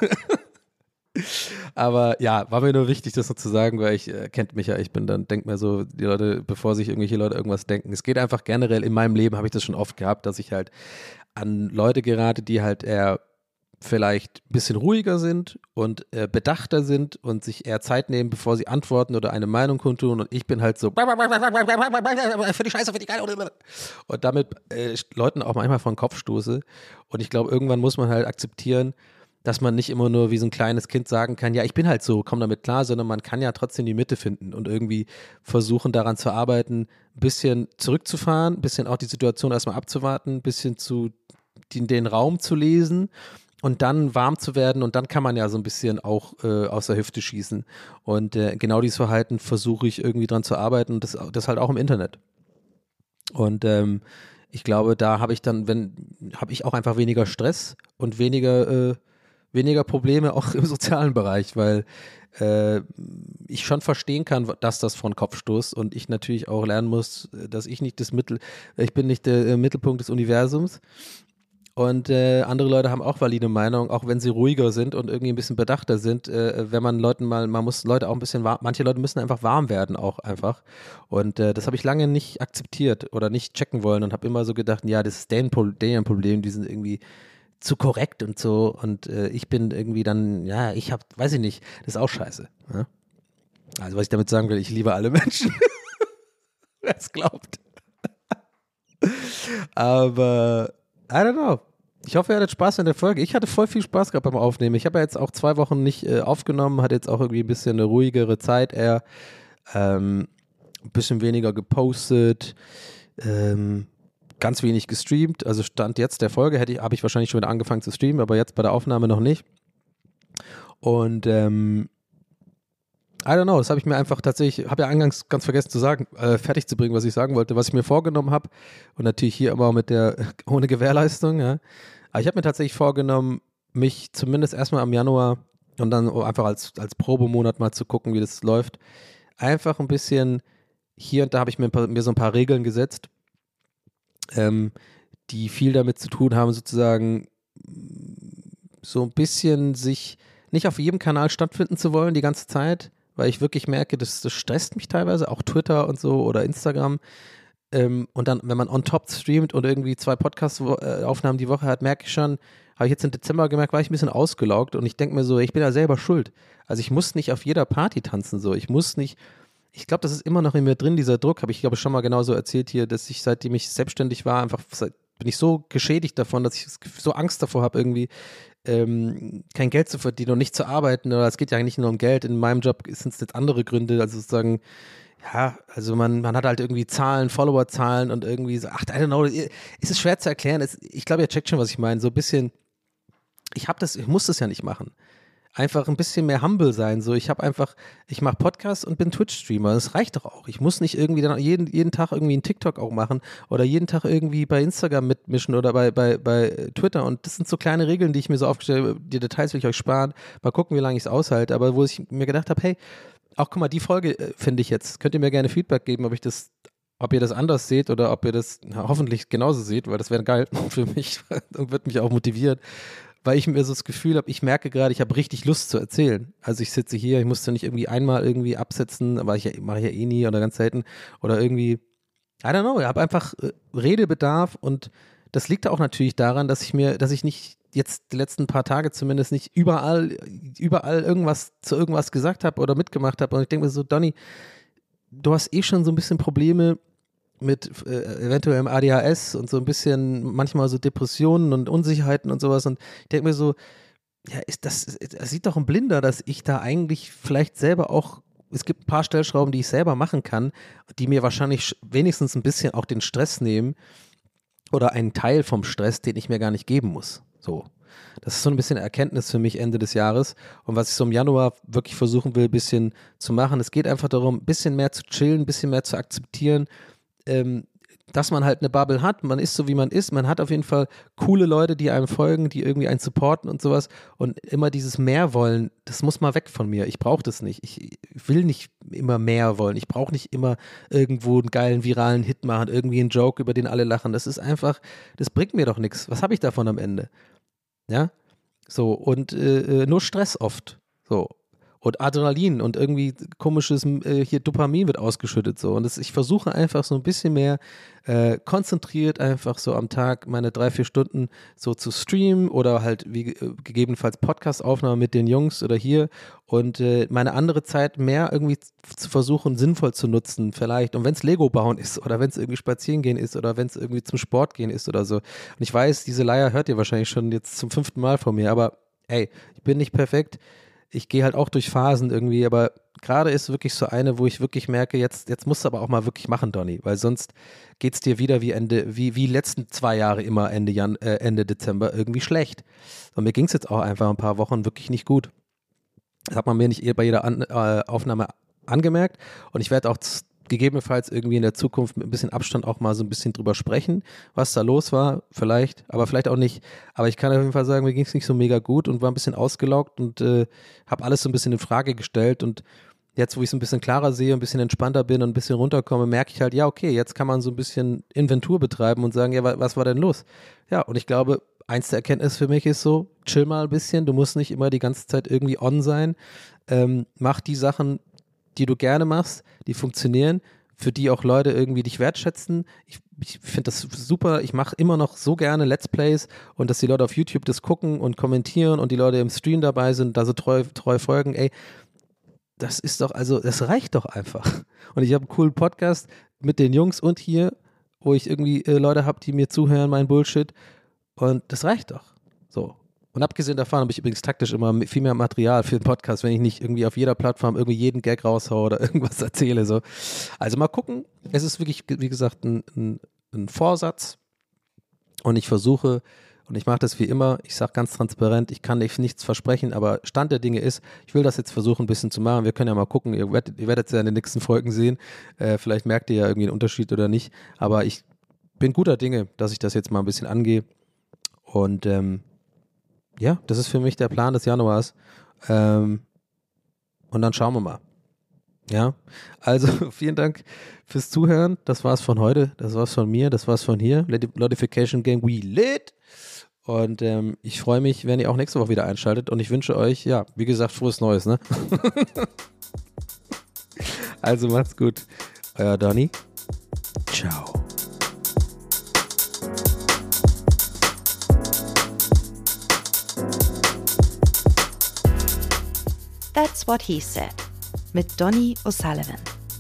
Aber ja, war mir nur wichtig, das so zu sagen, weil ich, äh, kennt mich ja, ich bin dann, denk mir so, die Leute, bevor sich irgendwelche Leute irgendwas denken. Es geht einfach generell, in meinem Leben habe ich das schon oft gehabt, dass ich halt an Leute gerate, die halt eher vielleicht ein bisschen ruhiger sind und äh, bedachter sind und sich eher Zeit nehmen, bevor sie antworten oder eine Meinung kundtun und ich bin halt so für die Scheiße, für die geil und damit äh, Leuten auch manchmal vor den Kopf stoße und ich glaube, irgendwann muss man halt akzeptieren, dass man nicht immer nur wie so ein kleines Kind sagen kann, ja, ich bin halt so, komm damit klar, sondern man kann ja trotzdem die Mitte finden und irgendwie versuchen daran zu arbeiten, ein bisschen zurückzufahren, ein bisschen auch die Situation erstmal abzuwarten, ein bisschen zu den, den Raum zu lesen und dann warm zu werden und dann kann man ja so ein bisschen auch äh, aus der Hüfte schießen und äh, genau dieses Verhalten versuche ich irgendwie dran zu arbeiten und das, das halt auch im Internet. Und ähm, ich glaube, da habe ich dann, wenn, habe ich auch einfach weniger Stress und weniger äh, weniger Probleme auch im sozialen Bereich, weil äh, ich schon verstehen kann, dass das vor den Kopf stoßt und ich natürlich auch lernen muss, dass ich nicht das Mittel, ich bin nicht der äh, Mittelpunkt des Universums und äh, andere Leute haben auch valide Meinung, auch wenn sie ruhiger sind und irgendwie ein bisschen bedachter sind, äh, wenn man Leuten mal, man muss Leute auch ein bisschen warm, manche Leute müssen einfach warm werden auch einfach und äh, das habe ich lange nicht akzeptiert oder nicht checken wollen und habe immer so gedacht, ja, das ist deren, deren Problem, die sind irgendwie zu korrekt und so und äh, ich bin irgendwie dann, ja, ich hab, weiß ich nicht, das ist auch scheiße. Ja? Also was ich damit sagen will, ich liebe alle Menschen. Wer es glaubt. Aber, I don't know. Ich hoffe, ihr hattet Spaß in der Folge. Ich hatte voll viel Spaß gehabt beim Aufnehmen. Ich habe ja jetzt auch zwei Wochen nicht äh, aufgenommen, hatte jetzt auch irgendwie ein bisschen eine ruhigere Zeit eher, ähm, ein bisschen weniger gepostet, ähm, ganz wenig gestreamt. Also Stand jetzt der Folge hätte ich, habe ich wahrscheinlich schon wieder angefangen zu streamen, aber jetzt bei der Aufnahme noch nicht. Und ähm, I don't know, das habe ich mir einfach tatsächlich, habe ja eingangs ganz vergessen zu sagen, äh, fertig zu bringen, was ich sagen wollte, was ich mir vorgenommen habe. Und natürlich hier immer mit der, ohne Gewährleistung, ja. Aber ich habe mir tatsächlich vorgenommen, mich zumindest erstmal im Januar und dann einfach als, als Probemonat mal zu gucken, wie das läuft. Einfach ein bisschen, hier und da habe ich mir, ein paar, mir so ein paar Regeln gesetzt, ähm, die viel damit zu tun haben, sozusagen so ein bisschen sich nicht auf jedem Kanal stattfinden zu wollen die ganze Zeit, weil ich wirklich merke, das, das stresst mich teilweise, auch Twitter und so oder Instagram. Ähm, und dann, wenn man on top streamt und irgendwie zwei Podcast-Aufnahmen die Woche hat, merke ich schon, habe ich jetzt im Dezember gemerkt, war ich ein bisschen ausgelaugt und ich denke mir so, ich bin da selber schuld. Also ich muss nicht auf jeder Party tanzen so, ich muss nicht, ich glaube, das ist immer noch in mir drin, dieser Druck, habe ich glaube ich schon mal genauso erzählt hier, dass ich seitdem ich selbstständig war, einfach seit, bin ich so geschädigt davon, dass ich so Angst davor habe irgendwie, ähm, kein Geld zu verdienen und nicht zu arbeiten, oder es geht ja nicht nur um Geld, in meinem Job sind es jetzt andere Gründe, also sozusagen, ja, also man, man hat halt irgendwie Zahlen, Follower-Zahlen und irgendwie so, ach, I don't know, ist es schwer zu erklären, es, ich glaube, ihr checkt schon, was ich meine, so ein bisschen, ich habe das, ich muss das ja nicht machen. Einfach ein bisschen mehr humble sein. So, ich habe einfach, ich mache Podcasts und bin Twitch-Streamer. Das reicht doch auch. Ich muss nicht irgendwie dann jeden, jeden Tag irgendwie einen TikTok auch machen oder jeden Tag irgendwie bei Instagram mitmischen oder bei, bei, bei Twitter. Und das sind so kleine Regeln, die ich mir so aufgestellt habe. Die Details will ich euch sparen. Mal gucken, wie lange ich es aushalte. Aber wo ich mir gedacht habe, hey, auch guck mal, die Folge äh, finde ich jetzt. Könnt ihr mir gerne Feedback geben, ob ich das, ob ihr das anders seht oder ob ihr das na, hoffentlich genauso seht, weil das wäre geil für mich und wird mich auch motivieren. Weil ich mir so das Gefühl habe, ich merke gerade, ich habe richtig Lust zu erzählen. Also ich sitze hier, ich musste nicht irgendwie einmal irgendwie absetzen, aber ich mache ich ja eh nie oder ganz selten. Oder irgendwie, I don't know, ich habe einfach äh, Redebedarf und das liegt auch natürlich daran, dass ich mir, dass ich nicht jetzt die letzten paar Tage zumindest nicht überall, überall irgendwas zu irgendwas gesagt habe oder mitgemacht habe. Und ich denke mir so, Donny, du hast eh schon so ein bisschen Probleme mit äh, eventuellem A D H S und so ein bisschen manchmal so Depressionen und Unsicherheiten und sowas und ich denke mir so, ja, ist das, das sieht doch ein Blinder, dass ich da eigentlich vielleicht selber auch, es gibt ein paar Stellschrauben, die ich selber machen kann, die mir wahrscheinlich wenigstens ein bisschen auch den Stress nehmen oder einen Teil vom Stress, den ich mir gar nicht geben muss. So. Das ist so ein bisschen Erkenntnis für mich Ende des Jahres und was ich so im Januar wirklich versuchen will, ein bisschen zu machen. Es geht einfach darum, ein bisschen mehr zu chillen, ein bisschen mehr zu akzeptieren, Ähm, dass man halt eine Bubble hat, man ist so wie man ist, man hat auf jeden Fall coole Leute, die einem folgen, die irgendwie einen supporten und sowas und immer dieses mehr wollen, das muss mal weg von mir, ich brauche das nicht, ich will nicht immer mehr wollen, ich brauche nicht immer irgendwo einen geilen viralen Hit machen, irgendwie einen Joke, über den alle lachen, das ist einfach, das bringt mir doch nichts, was habe ich davon am Ende? Ja, so und äh, nur Stress oft, so. Und Adrenalin und irgendwie komisches äh, hier Dopamin wird ausgeschüttet so und das, ich versuche einfach so ein bisschen mehr äh, konzentriert einfach so am Tag meine drei, vier Stunden so zu streamen oder halt wie äh, gegebenenfalls Podcast-Aufnahme mit den Jungs oder hier und äh, meine andere Zeit mehr irgendwie zu versuchen sinnvoll zu nutzen vielleicht und wenn es Lego bauen ist oder wenn es irgendwie spazieren gehen ist oder wenn es irgendwie zum Sport gehen ist oder so und ich weiß, diese Leier hört ihr wahrscheinlich schon jetzt zum fünften Mal von mir, aber ey, ich bin nicht perfekt. Ich gehe halt auch durch Phasen irgendwie, aber gerade ist wirklich so eine, wo ich wirklich merke, jetzt, jetzt musst du aber auch mal wirklich machen, Donny, weil sonst geht es dir wieder wie Ende, wie, wie letzten zwei Jahre immer Ende Jan, äh, Ende Dezember irgendwie schlecht. Und mir ging es jetzt auch einfach ein paar Wochen wirklich nicht gut. Das hat man mir nicht bei jeder An äh, Aufnahme angemerkt und ich werde auch gegebenenfalls irgendwie in der Zukunft mit ein bisschen Abstand auch mal so ein bisschen drüber sprechen, was da los war, vielleicht, aber vielleicht auch nicht. Aber ich kann auf jeden Fall sagen, mir ging es nicht so mega gut und war ein bisschen ausgelaugt und äh, habe alles so ein bisschen in Frage gestellt und jetzt, wo ich es ein bisschen klarer sehe, ein bisschen entspannter bin und ein bisschen runterkomme, merke ich halt, ja okay, jetzt kann man so ein bisschen Inventur betreiben und sagen, ja, was war denn los? Ja, und ich glaube, eins der Erkenntnisse für mich ist so, chill mal ein bisschen, du musst nicht immer die ganze Zeit irgendwie on sein, ähm, mach die Sachen, die du gerne machst, die funktionieren, für die auch Leute irgendwie dich wertschätzen. Ich, ich finde das super, ich mache immer noch so gerne Let's Plays und dass die Leute auf YouTube das gucken und kommentieren und die Leute im Stream dabei sind, da so treu, treu folgen, ey, das ist doch, also, das reicht doch einfach. Und ich habe einen coolen Podcast mit den Jungs und hier, wo ich irgendwie äh, Leute habe, die mir zuhören, mein Bullshit und das reicht doch. So. Und abgesehen davon habe ich übrigens taktisch immer viel mehr Material für den Podcast, wenn ich nicht irgendwie auf jeder Plattform irgendwie jeden Gag raushaue oder irgendwas erzähle. So. Also mal gucken. Es ist wirklich, wie gesagt, ein, ein, ein Vorsatz Und ich versuche, und ich mache das wie immer, ich sage ganz transparent, ich kann nicht, nichts versprechen, aber Stand der Dinge ist, ich will das jetzt versuchen, ein bisschen zu machen. Wir können ja mal gucken, ihr werdet, ihr werdet es ja in den nächsten Folgen sehen. Äh, vielleicht merkt ihr ja irgendwie einen Unterschied oder nicht. Aber ich bin guter Dinge, dass ich das jetzt mal ein bisschen angehe. Und ähm, ja, das ist für mich der Plan des Januars. Ähm, und dann schauen wir mal. Ja, also vielen Dank fürs Zuhören. Das war's von heute, das war's von mir, das war's von hier. Notification Gang, we lit. Und ähm, ich freue mich, wenn ihr auch nächste Woche wieder einschaltet. Und ich wünsche euch, ja, wie gesagt, frohes Neues, ne? Also macht's gut. Euer Donny. Ciao. That's What He Said mit Donny O'Sullivan.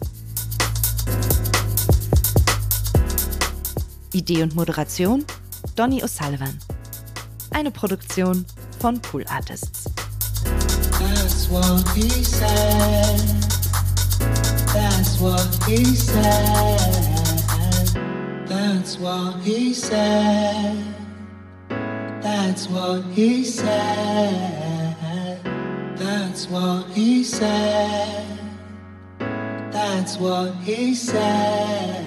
Idee und Moderation Donny O'Sullivan. Eine Produktion von Pool Artists. That's what he said. That's what he said. That's what he said. That's what he said. That's what he said. That's what he said.